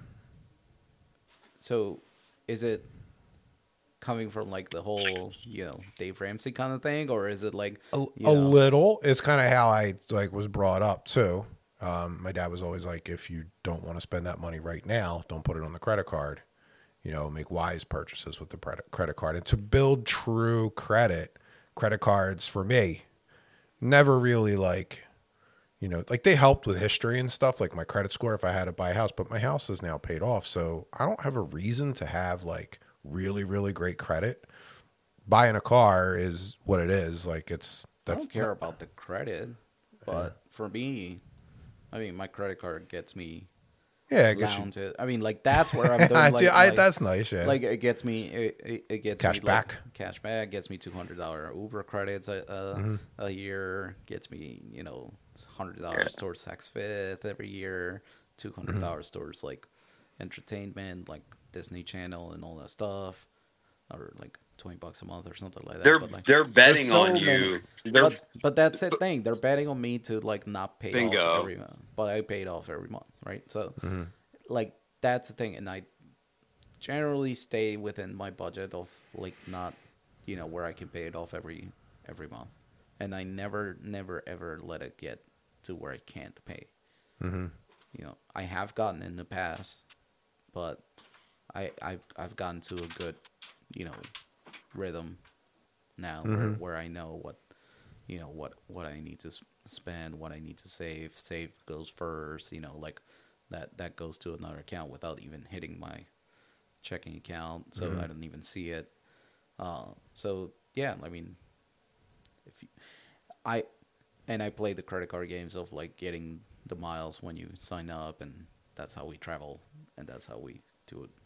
So, is it coming from like the whole, Dave Ramsey kind of thing, or is it like A little. It's kind of how I was brought up too. My dad was always like, if you don't want to spend that money right now, don't put it on the credit card. make wise purchases with the credit card. And to build true credit cards for me never really like they helped with history and stuff, like my credit score if I had to buy a house, but my house is now paid off. So I don't have a reason to have like really, really great credit. Buying a car is what it is. Like I don't care about the credit, but for me, I mean, my credit card gets me down to. I mean, like that's where I'm doing. That's nice. Yeah, like it gets me. It gets cash me, back. Like, cash back gets me $200 Uber credits a year. Gets me $100 towards Saks Fifth every year. $200 towards like entertainment, like Disney Channel and all that stuff, or like $20 a month or something like that. They're betting on you. But that's the thing. They're betting on me to like not pay Bingo. off every month, but I paid off every month, right? So, like that's the thing, and I generally stay within my budget of like not, where I can pay it off every month, and I never ever let it get to where I can't pay. I have gotten in the past, but I've gotten to a good, rhythm now where I know what I need to spend, what I need to save goes first, like that goes to another account without even hitting my checking account, so I don't even see it. So yeah, I mean, I play the credit card games of like getting the miles when you sign up, and that's how we travel, and that's how we do it.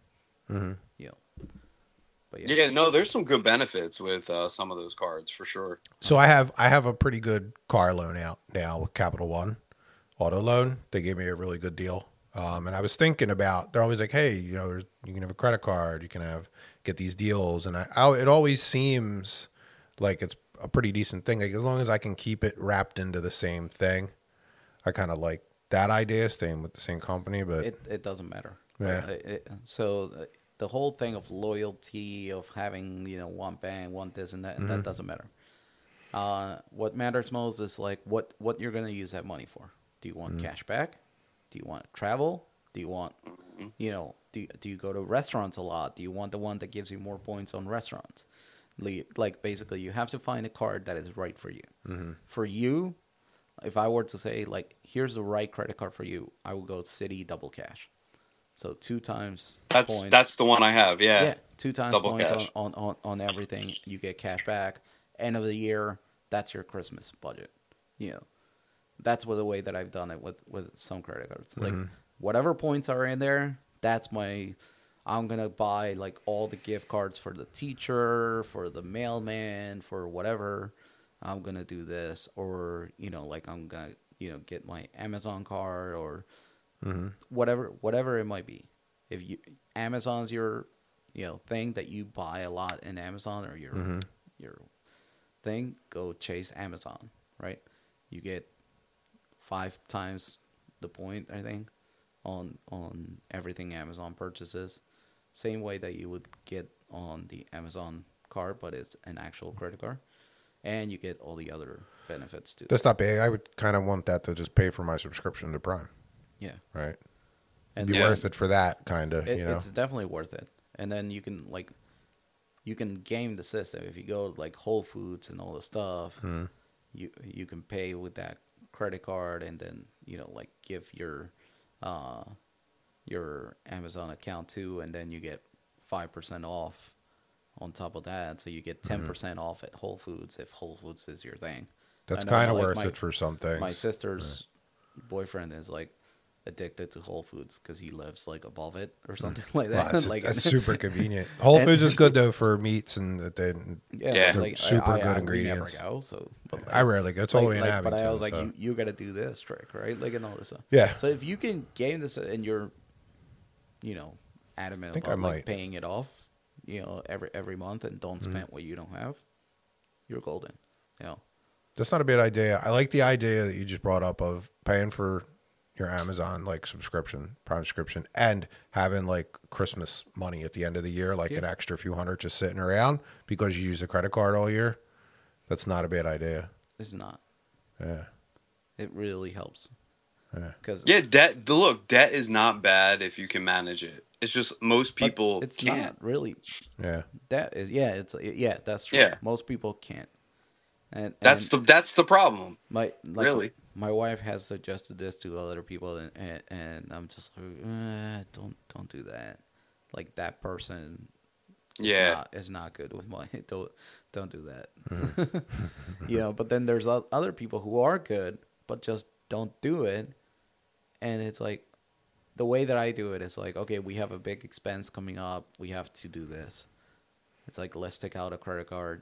But yeah, no, there's some good benefits with some of those cards for sure. So I have a pretty good car loan out now with Capital One auto loan. They gave me a really good deal. And I was thinking about, they're always like, hey, you can have a credit card, you can get these deals. And it always seems like it's a pretty decent thing. Like as long as I can keep it wrapped into the same thing, I kind of like that idea, staying with the same company, but it doesn't matter. Yeah. So the whole thing of loyalty, of having, one bank, one this and that, and that doesn't matter. What matters most is like what you're going to use that money for. Do you want cash back? Do you want travel? Do you want, do you go to restaurants a lot? Do you want the one that gives you more points on restaurants? Like basically you have to find a card that is right for you. For you, if I were to say like, here's the right credit card for you, I would go Citi Double Cash. So 2 times points. That's the one I have. Yeah. Yeah. 2 times Double points cash. on everything. You get cash back. End of the year, that's your Christmas budget. That's the way that I've done it with some credit cards. Like whatever points are in there, I'm gonna buy like all the gift cards for the teacher, for the mailman, for whatever. I'm gonna do this, or like I'm gonna get my Amazon card or whatever it might be. If Amazon's your thing that you buy a lot in Amazon, or your thing, go chase Amazon, right? You get 5 times the point, I think, on everything Amazon purchases. Same way that you would get on the Amazon card, but it's an actual credit card. And you get all the other benefits too. that's not big. I would kind of want that to just pay for my subscription to Prime. Yeah. Right. And Be worth it for that kind of, It's definitely worth it. And then you can game the system. If you go like Whole Foods and all the stuff, you can pay with that credit card, and then like give your Amazon account too, and then you get 5% off on top of that. So you get 10% off at Whole Foods if Whole Foods is your thing. That's kind of worth it for some things. My sister's boyfriend is like addicted to Whole Foods because he lives like above it or something like that. Well, like that's super convenient. Whole Foods is good though for meats, and Yeah. like, super good we ingredients. never go, so but like, I rarely go. It's only in Abington. but I was like, so. you got to do this trick, right? Like and all this stuff. Yeah. So if you can game this and you're, adamant think I about like might. paying it off, every month and don't spend what you don't have, you're golden. That's not a bad idea. I like the idea that you just brought up of paying for your Amazon like subscription, Prime subscription, and having like Christmas money at the end of the year, like an extra few hundred just sitting around because you use a credit card all year. That's not a bad idea. It's not. Yeah. It really helps. Yeah. Because debt is not bad if you can manage it. It's just most But people it's can't. not really. Yeah. That is, yeah, that's true. Yeah. Most people can't. That's And the problem. my like Really. my wife has suggested this to other people, and I'm just like, don't do that. Like that person Yeah. is not good with money. Don't do that. But then there's other people who are good but just don't do it, and it's like the way that I do it is like, okay, we have a big expense coming up, we have to do this. It's like, let's take out a credit card,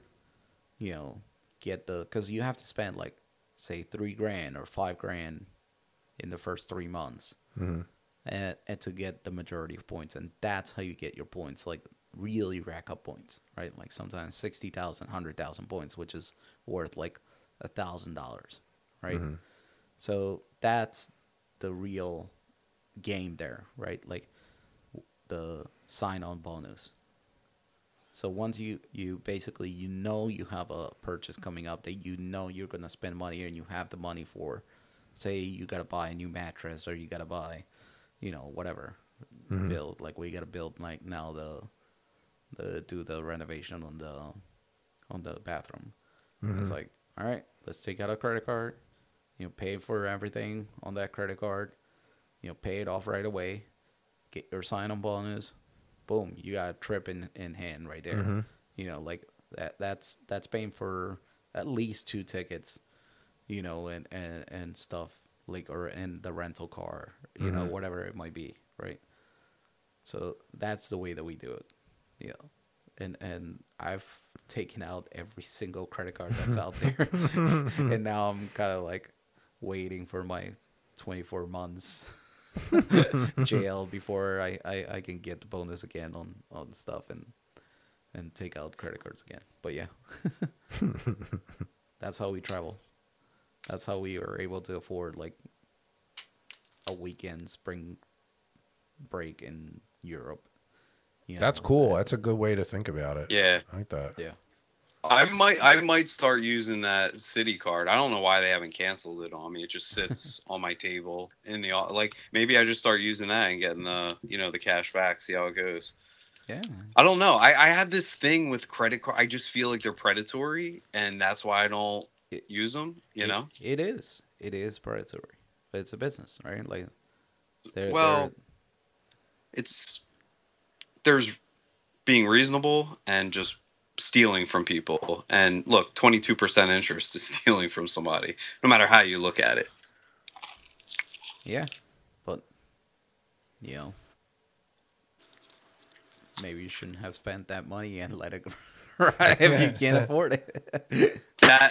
get because you have to spend like say $3,000 or $5,000 in the first 3 months, and to get the majority of points, and that's how you get your points, like really rack up points, right? Like sometimes 60,000, 100,000 points, which is worth like $1,000, right? So that's the real game there, right? Like the sign-on bonus. So once you basically you have a purchase coming up that you're gonna spend money, and you have the money for, say you gotta buy a new mattress, or you gotta buy, whatever, build, like we gotta build like now do the renovation on the bathroom. It's like, all right, let's take out a credit card, pay for everything on that credit card, pay it off right away, get your sign-on bonus. Boom, you got a trip in hand right there. Like that's paying for at least 2 tickets, and stuff, like, or in the rental car, whatever it might be, right? So that's the way that we do it, and I've taken out every single credit card that's out there, and now I'm kind of like waiting for my 24 months jail before I can get the bonus again on stuff and take out credit cards again. But yeah, that's how we travel. That's how we are able to afford like a weekend spring break in Europe. That's cool. That's a good way to think about it. Yeah. I like that. Yeah. I might start using that city card. I don't know why they haven't canceled it on me. It just sits on my table in the like. Maybe I just start using that and getting the the cash back. See how it goes. Yeah. I don't know. I have this thing with credit card. I just feel like they're predatory, and that's why I don't use them. It is predatory, but it's a business, right? Like, there's being reasonable and just stealing from people. And look, 22% interest is stealing from somebody, no matter how you look at it. Yeah, but maybe you shouldn't have spent that money and let it ride if you can't afford it.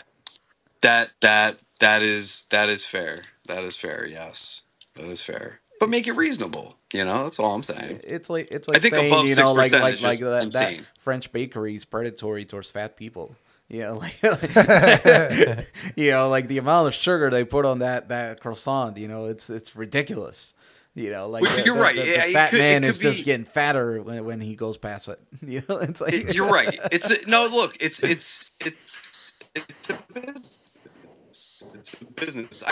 That is fair. That is fair. Yes, that is fair. But make it reasonable. That's all I'm saying. It's like I think saying, above 6% like is just that insane. French bakery is predatory towards fat people. Like like the amount of sugar they put on that croissant, it's ridiculous. Like you're right. The fat man is just getting fatter when he goes past it. It's like You're right. Look, it's a business. It's a business.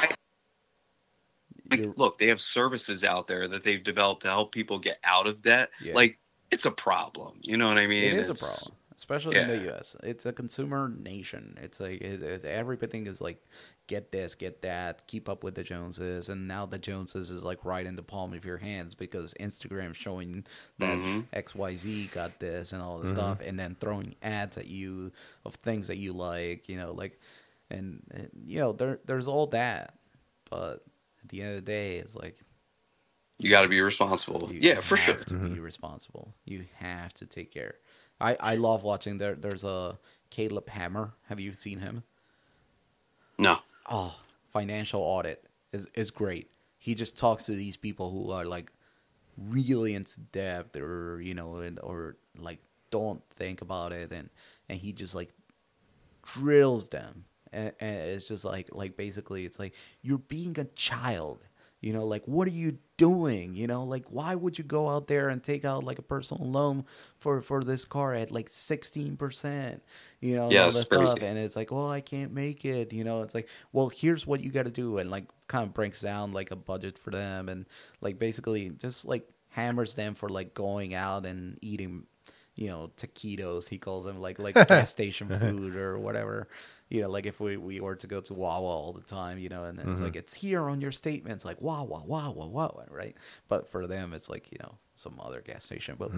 Look, they have services out there that they've developed to help people get out of debt. Yeah. Like, it's a problem. You know what I mean? It is a problem, especially in the U.S. It's a consumer nation. It's like everything is like, get this, get that, keep up with the Joneses, and now the Joneses is like right in the palm of your hands because Instagram's showing that XYZ got this and all this stuff, and then throwing ads at you of things that you like, and there's all that, but at the end of the day, it's like you got to be responsible. For sure. You have to be responsible. You have to take care. I love watching. There's a Caleb Hammer. Have you seen him? No. Oh, Financial Audit is great. He just talks to these people who are like really into debt, or or like don't think about it, and he just like drills them. And it's just like basically it's like, you're being a child, like, what are you doing? Like, why would you go out there and take out like a personal loan for this car at like 16%, all this stuff, and it's like, well, I can't make it, it's like, well, here's what you got to do, and like kind of breaks down like a budget for them, and like basically just like hammers them for like going out and eating, taquitos. He calls them like gas station food or whatever. Like if we were to go to Wawa all the time, and then it's like, it's here on your statement. It's like Wawa, Wawa, Wawa, right? But for them, it's like, some other gas station. But,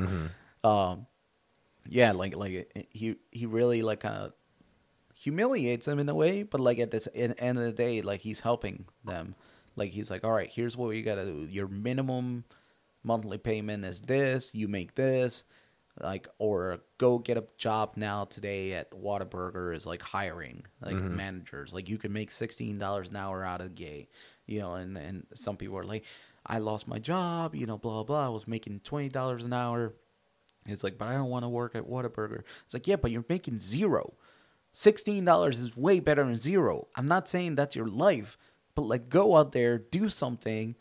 yeah, like he really like kind of humiliates them in a way, but like at the end of the day, like he's helping them. Like he's like, all right, here's what you got to do. Your minimum monthly payment is this. You make this. Like, or go get a job now today at Whataburger is like hiring like managers. Like you can make $16 an hour out of the gate, and some people are like, I lost my job, blah, blah. I was making $20 an hour. It's like, but I don't want to work at Whataburger. It's like, yeah, but you're making zero. $16 is way better than zero. I'm not saying that's your life, but like go out there, do something,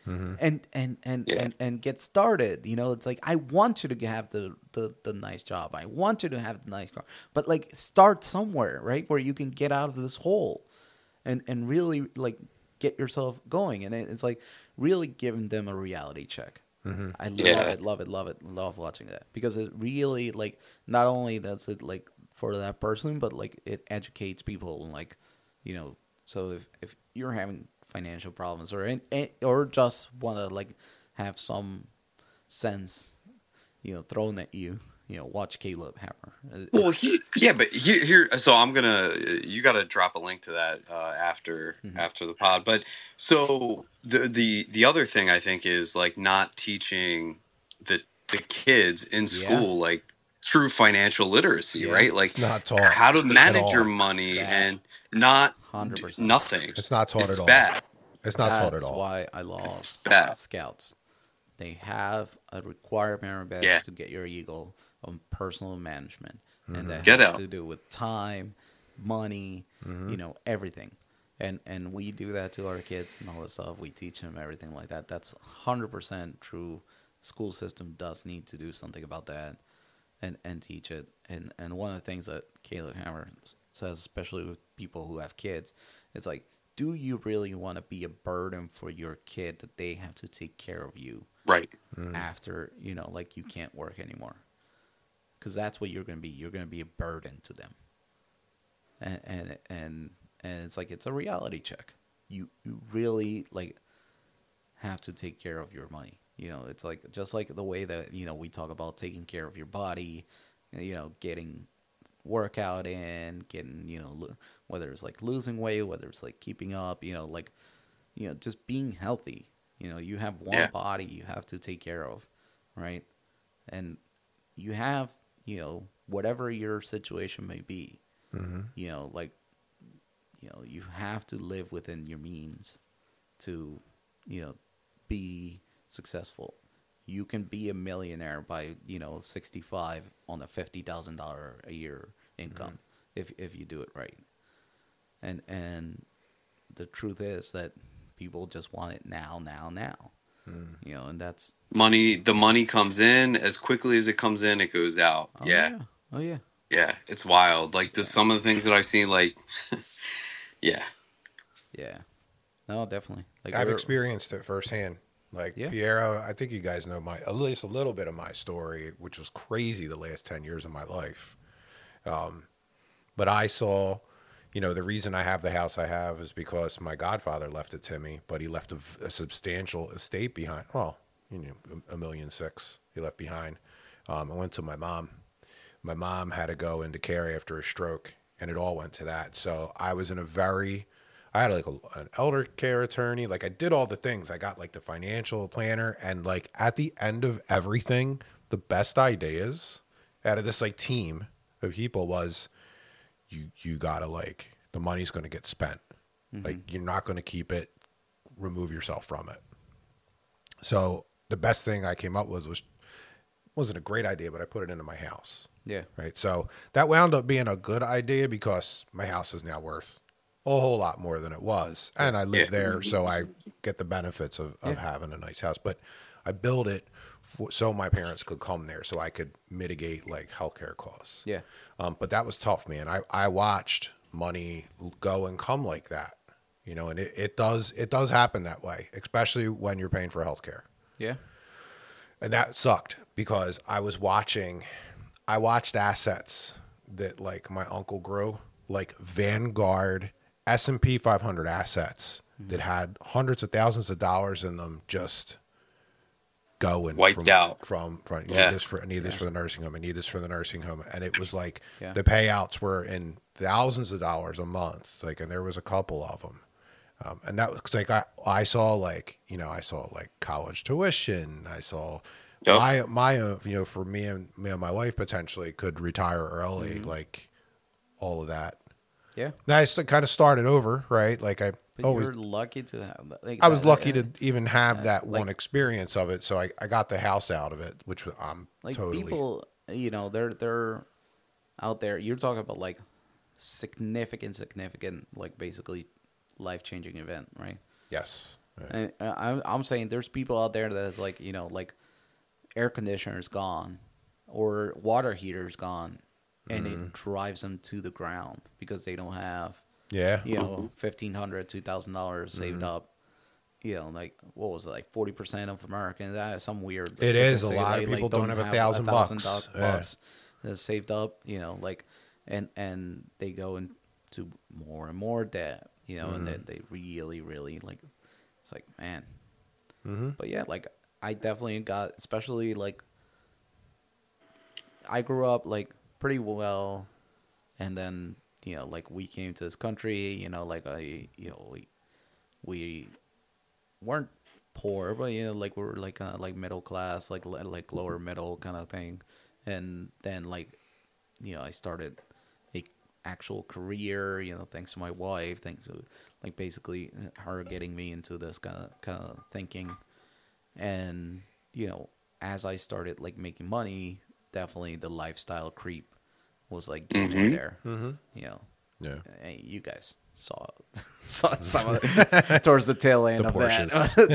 and get started. It's like, I want you to have the nice job. I want you to have the nice car, but like start somewhere, right, where you can get out of this hole, and really like get yourself going. And it's like really giving them a reality check. I love watching that, because it really like not only that's it like for that person, but like it educates people, and like so if you're having financial problems or just want to like have some sense thrown at you, watch Caleb Hammer. Well, but here so I'm gonna you got to drop a link to that after the pod. But so the other thing I think is like not teaching the kids in school like true financial literacy, right? Like it's not taught how to manage your money and not 100%. Nothing. It's not taught at all. Bad. It's not taught at That's all. why I love Scouts. They have a requirement badge to get your Eagle on personal management, and that has to do with time, money, everything. And we do that to our kids and all this stuff. We teach them everything like that. That's 100% true. School system does need to do something about that and teach it. And one of the things that Caleb Hammer says, especially with people who have kids, it's like, do you really want to be a burden for your kid that they have to take care of you right after, like you can't work anymore? Because that's what you're going to be. You're going to be a burden to them. And it's like, it's a reality check. You really like have to take care of your money. It's like, just like the way that, we talk about taking care of your body, getting workout in, getting, whether it's like losing weight, whether it's like keeping up, just being healthy. You have one body you have to take care of, right? And you have, whatever your situation may be, you have to live within your means to, be successful. You can be a millionaire by 65 on a $50,000 a year income if you do it right. And the truth is that people just want it now. And that's money. The money comes in as quickly as it comes in, it goes out. Oh yeah. Yeah, it's wild. Like just some of the things that I've seen, like yeah. No, definitely. Like I've experienced it firsthand. Like Piero, I think you guys know at least a little bit of my story, which was crazy the last 10 years of my life. But I saw, the reason I have the house I have is because my godfather left it to me, but he left a substantial estate behind. Well, $1.6 million he left behind. I went to my mom. My mom had to go into care after a stroke, and it all went to that. So I was in I had like an elder care attorney. Like I did all the things. I got like the financial planner, and like at the end of everything, the best ideas out of this like team of people was you gotta like the money's gonna get spent. Like you're not gonna keep it, remove yourself from it. So the best thing I came up with wasn't a great idea, but I put it into my house. Yeah. Right. So that wound up being a good idea because my house is now worth a whole lot more than it was. And I live there, so I get the benefits of having a nice house. But I built it so my parents could come there, so I could mitigate like healthcare costs. Yeah. But that was tough, man. I watched money go and come like that, and it does happen that way, especially when you're paying for healthcare. Yeah. And that sucked because I watched assets that like my uncle grew, like Vanguard S&P 500 assets that had hundreds of thousands of dollars in them, just going Wiped out. from I Yeah. need this for the nursing home. I need this for the nursing home. And it was like Yeah. the payouts were in thousands of dollars a month. Like, and there was a couple of them. And that was like, I saw like, I saw like college tuition. I saw Yep. my, for me and my wife potentially could retire early, like all of that. Yeah. Now I kind of started over, right? Like But always, you're lucky to have that. Like, I was that- lucky to even have that like- one experience of it. So I got the house out of it, which I'm like totally. people, they're out there. You're talking about like significant, like basically life-changing event, right? Yes. Yeah. And I'm saying there's people out there that's like, like air conditioners gone or water heaters gone, and it drives them to the ground because they don't have, Yeah. $1,500, $2,000 saved up. Like what was it, like 40% of Americans? That is some weird. It is. A statistic, lot of people don't have $1,000 bucks. bucks that's saved up. Like, and they go into more and more debt. And then they really, really like. It's like, man. But yeah, like I definitely got, especially like I grew up like pretty well, and then like we came to this country. Like we weren't poor, but like we were like kind of like middle class, like lower middle kind of thing, and then like I started a actual career, thanks to my wife, thanks to like basically her getting me into this kind of thinking, and as I started like making money, definitely the lifestyle creep was like getting there. Yeah. Hey, you guys saw some of it towards the tail end The of Porsches. that, the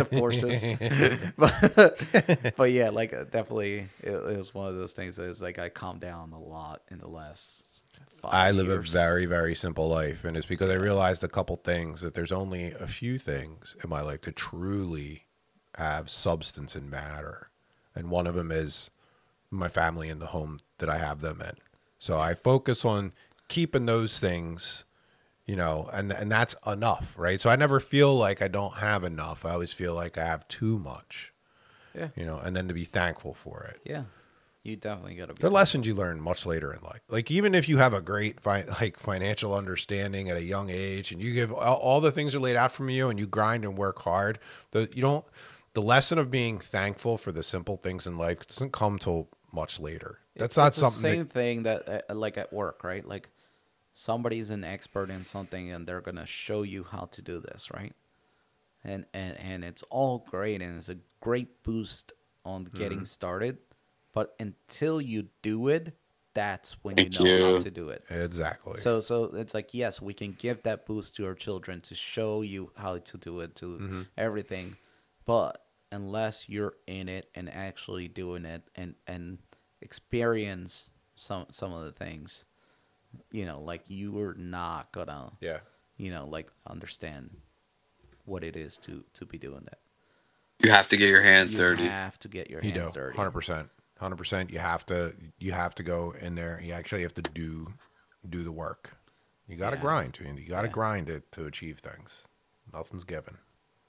Porsches. but yeah, like definitely, it was one of those things that is like I calmed down a lot in the last 5 I live years. a very, very simple life, and it's because I realized a couple things, that there's only a few things in my life that truly have substance and matter, and one of them is my family and the home that I have them in. So I focus on keeping those things, and that's enough, right? So I never feel like I don't have enough. I always feel like I have too much, Yeah, and then to be thankful for it. yeah, you definitely got to be. They're lessons you learn much later in life. Like even if you have a great financial understanding at a young age, and you give all the things are laid out from you, and you grind and work hard, the lesson of being thankful for the simple things in life doesn't come till much later. That's not it's something. the same thing that like at work, right? Like somebody's an expert in something, and they're gonna show you how to do this, right? And it's all great, and it's a great boost on getting started. But until you do it, that's when you know how to do it. Exactly. So it's like, yes, we can give that boost to our children to show you how to do it, to everything. But unless you're in it and actually doing it and experience some of the things, like you are not gonna, like understand what it is to be doing that. You have to get your hands dirty. You have to get your hands dirty. 100%. 100%. You have to go in there. You actually have to do the work. You got to grind. You got to grind it to achieve things. Nothing's given.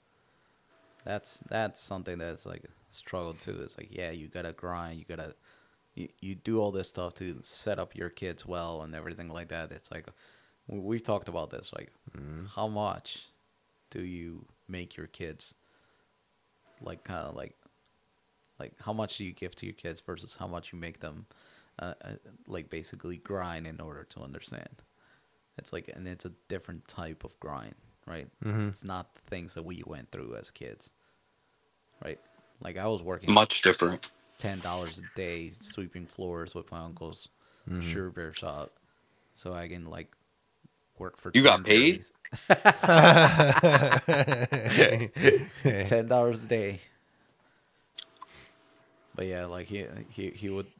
That's something that's like a struggle too. It's like, yeah, you gotta grind. You do all this stuff to set up your kids well and everything like that. It's like we've talked about this. Like, how much do you make your kids? Like kind of like how much do you give to your kids versus how much you make them like basically grind in order to understand. It's like, and it's a different type of grind, right? It's not the things that we went through as kids, right? Like I was working Much different. $10 a day sweeping floors with my uncle's Sure Bear shop, so I can like work for. You got paid? $10 a day. But yeah, like he would.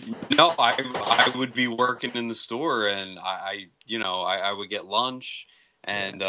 I would be working in the store, and I would get lunch, And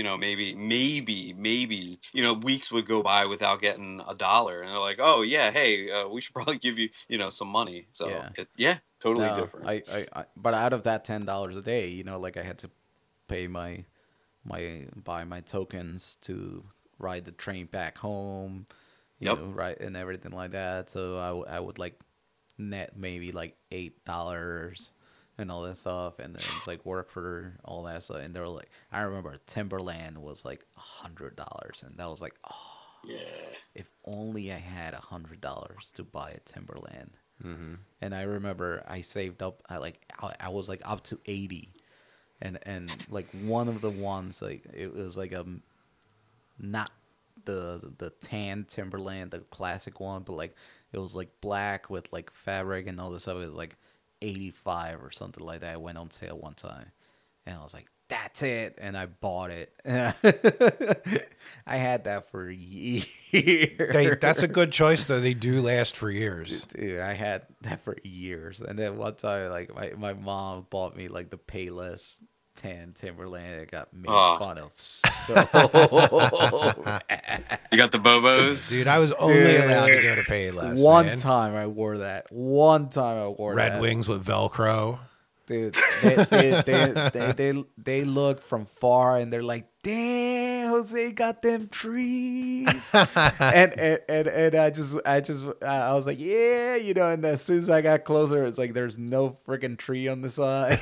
maybe weeks would go by without getting $1, and they're like, oh yeah, hey, we should probably give you some money. So totally No, different. but out of that $10 a day, like I had to pay buy my tokens to ride the train back home, right, and everything like that. So I would like net maybe like $8 and all that stuff, and then it's like work for all that stuff. And they're like, I remember Timberland was like $100, and that was like, oh Yeah. if only I had $100 to buy a Timberland. Mm-hmm. And I remember I saved up. I was like up to 80, and like one of the ones, like it was like not the tan Timberland, the classic one, but like it was like black with like fabric and all this stuff. It was like 85 or something like that. I went on sale one time, and I was like, that's it, and I bought it. I had that for years. That's a good choice, though. They do last for years. Dude, I had that for years. And then one time, like, my mom bought me, like, the Payless tan Timberland. It got made fun of so bad. You got the Bobos? Dude, I was only allowed to go to Payless. One time I wore that. Red Wings with Velcro. Dude, they look from far and they're like, damn, Jose got them trees. and I was like, yeah, and as soon as I got closer, it's like there's no freaking tree on the side.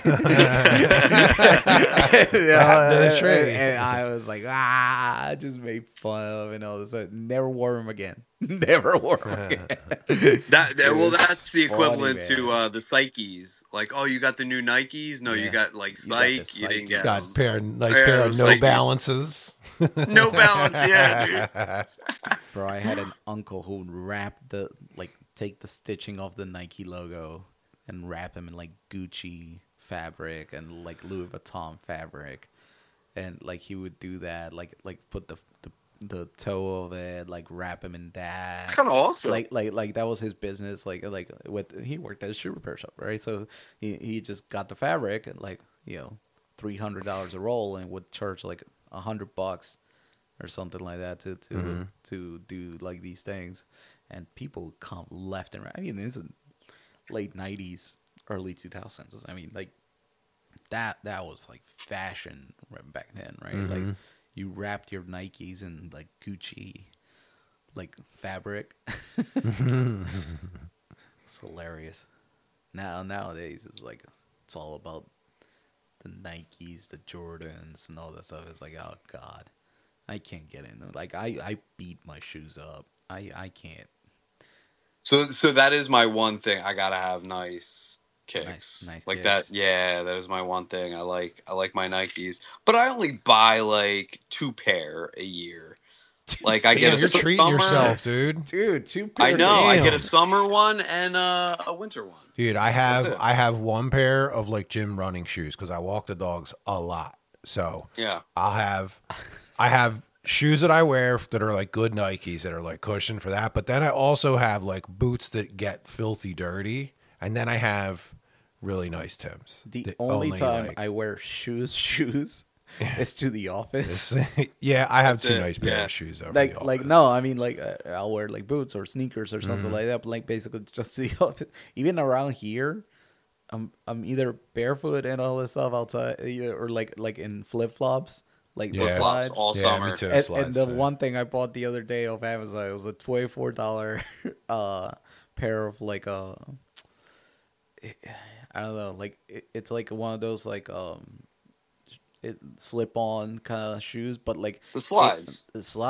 The tree. And I was like, I just made fun of and all this. Never wore them again. Never wore them again. That's the equivalent man. to the Psyches. Like, oh, you got the new Nikes? No, you got like Psych. You didn't get got pair of No Psyche. Balances. No balance, yeah, dude. Bro, I had an uncle who would take the stitching off the Nike logo and wrap him in like Gucci fabric and like Louis Vuitton fabric, and like he would do that, like put the toe of it, like wrap him in that. Kind of awesome. Like that was his business. He worked at a shoe repair shop, right? So he just got the fabric and like $300 a roll, and would charge like $100 or something like that to do like these things, and people would come left and right. I mean, this is late 90s, early 2000s. I mean, like that was like fashion back then, right? Mm-hmm. Like you wrapped your Nikes in like Gucci like fabric. It's hilarious. Nowadays it's like it's all about the Nikes, the Jordans, and all that stuff. It's like, oh god, I can't get in. Like I beat my shoes up. I can't. So that is my one thing. I gotta have nice kicks. Nice like kicks. that. Yeah, that is my one thing. I like my Nikes, but I only buy like 2 pair a year. Like I get you're treating yourself, dude. Dude, 2 pairs. I know. Damn. I get a summer one and a winter one. Dude, I have 1 pair of like gym running shoes because I walk the dogs a lot. So yeah, I have shoes that I wear that are like good Nikes that are like cushioned for that. But then I also have like boots that get filthy dirty, and then I have really nice Timbs. The only time I wear shoes is to the office. Yeah, I have That's 2 it. nice pair of shoes over the Like office. no, I mean like I'll wear like boots or sneakers or something like that. But like basically just to the office. Even around here, I'm either barefoot and all this stuff outside, or like in flip flops. Like the Yeah. Flops slides. all Yeah, summer. me too. And Slides, the yeah. one thing I bought the other day off Amazon, it was a $24 pair of like I don't know, like it's like one of those like slip on kind of shoes, but like The slides.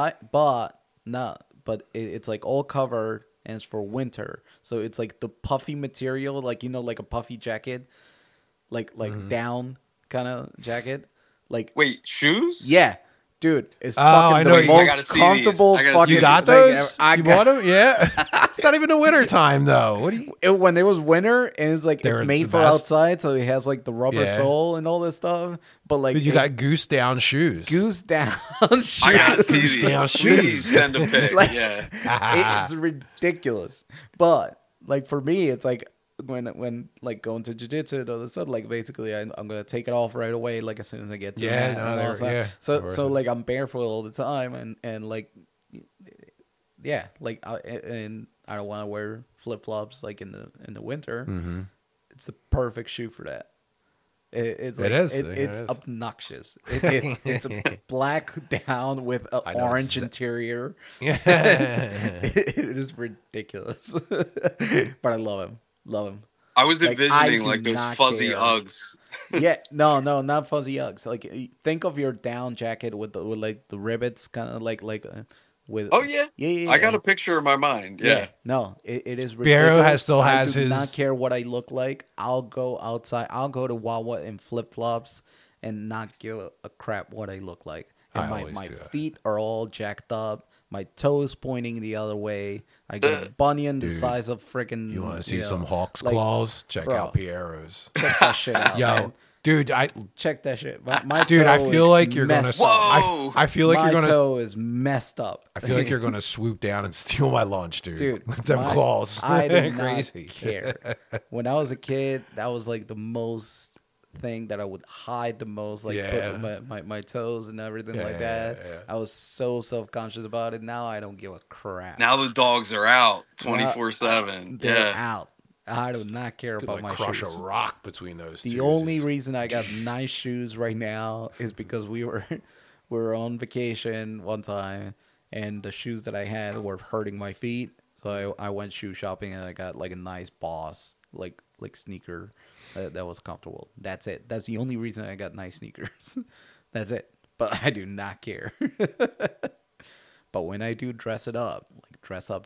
it's like all covered and it's for winter, so it's like the puffy material, like like a puffy jacket, like down kind of jacket. Like, Wait, shoes? yeah, dude, it's I fucking know the you- I most gotta see these. comfortable I gotta see fucking You got thing those? ever. You bought them? Yeah. It's not even the winter time though. What do you? When it was winter and it's like They're it's made the for best. outside, so it has like the rubber Yeah. sole and all this stuff. But like Dude, you got goose down shoes. goose down shoes. I gotta see these. Down Please shoes. send a pic. Like- yeah. It's ridiculous. But like for me, it's like when like going to jiu-jitsu and all this stuff, like basically I'm gonna take it off right away, like as soon as I get to Yeah, the mat no, and all they're- that. yeah, So they're so worth it. like I'm barefoot all the time, and like yeah, like and I don't want to wear flip flops like in the winter. Mm-hmm. It's the perfect shoe for that. It's like, It is. It's It is. obnoxious. It's a black down with an I know orange exa- interior. Yeah. It is ridiculous, but I love him. Love him. I was Like, I envisioning do like those not fuzzy care. Uggs. Yeah, no, not fuzzy Uggs. Like think of your down jacket with like the rivets, kind of like with. Oh yeah, yeah. I got a picture in my mind. Yeah. No, it is Piero ridiculous. still has I do his- not care what I look like. I'll go outside. I'll go to Wawa in flip flops and not give a crap what I look like. And I my always do that. feet are all jacked up. My toes pointing the other way. I got a bunion the Dude, size of freaking. You want to see know, some Hawks like, claws? Check bro. out Piero's. Check that shit out, Yo, man. dude, Check that shit. My dude, I toe feel is like you're gonna. messed up. Whoa! I feel like my you're gonna. toe is messed up. I feel like you're gonna swoop down and steal my lunch, dude. Dude, with them claws. I did Crazy. not care. When I was a kid, that was like the most thing that I would hide the most, like Yeah. put my toes and everything Yeah, like that. yeah. I was so self-conscious about it. Now I don't give a crap. Now the dogs are out 24/7. They're Yeah. out. I do not care Could, about like, my crush shoes. a rock between those. The two. only reason I got nice shoes right now is because we were on vacation one time, and the shoes that I had were hurting my feet. So I went shoe shopping, and I got like a nice Boss like sneaker that was comfortable. That's it. That's the only reason I got nice sneakers. That's it. But I do not care. But when I do dress it up, like dress up,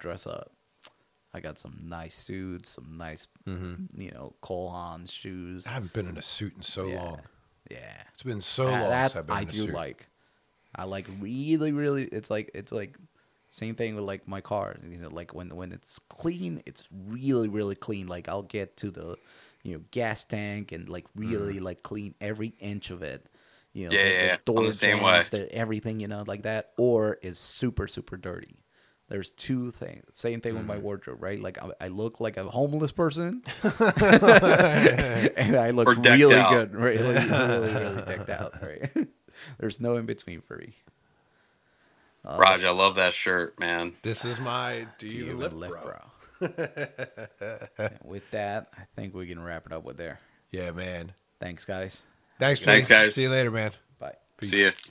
I got some nice suits, some nice, Cole Haan shoes. I haven't been in a suit in so Yeah. long. Yeah, It's been so long that's since I've been I in a do suit. like. I like really, really. It's like same thing with like my car. Like when it's clean, it's really, really clean. Like I'll get to the, gas tank and like really like clean every inch of it. Yeah, the yeah. I'm door the same jams, way. everything, like that, or is super, super dirty. There's two things. Same thing with Mm-hmm. my wardrobe, right? Like I look like a homeless person, and I look Or decked really out. good, right? Really, really, really decked out, right? There's no in between for me. Raj, I love that shirt, man. This is my do you Even lift, lift, bro? And with that, I think we can wrap it up with there. Yeah, man. Thanks, guys. Thanks, Thanks, man. guys. See you later, man. Bye. See ya.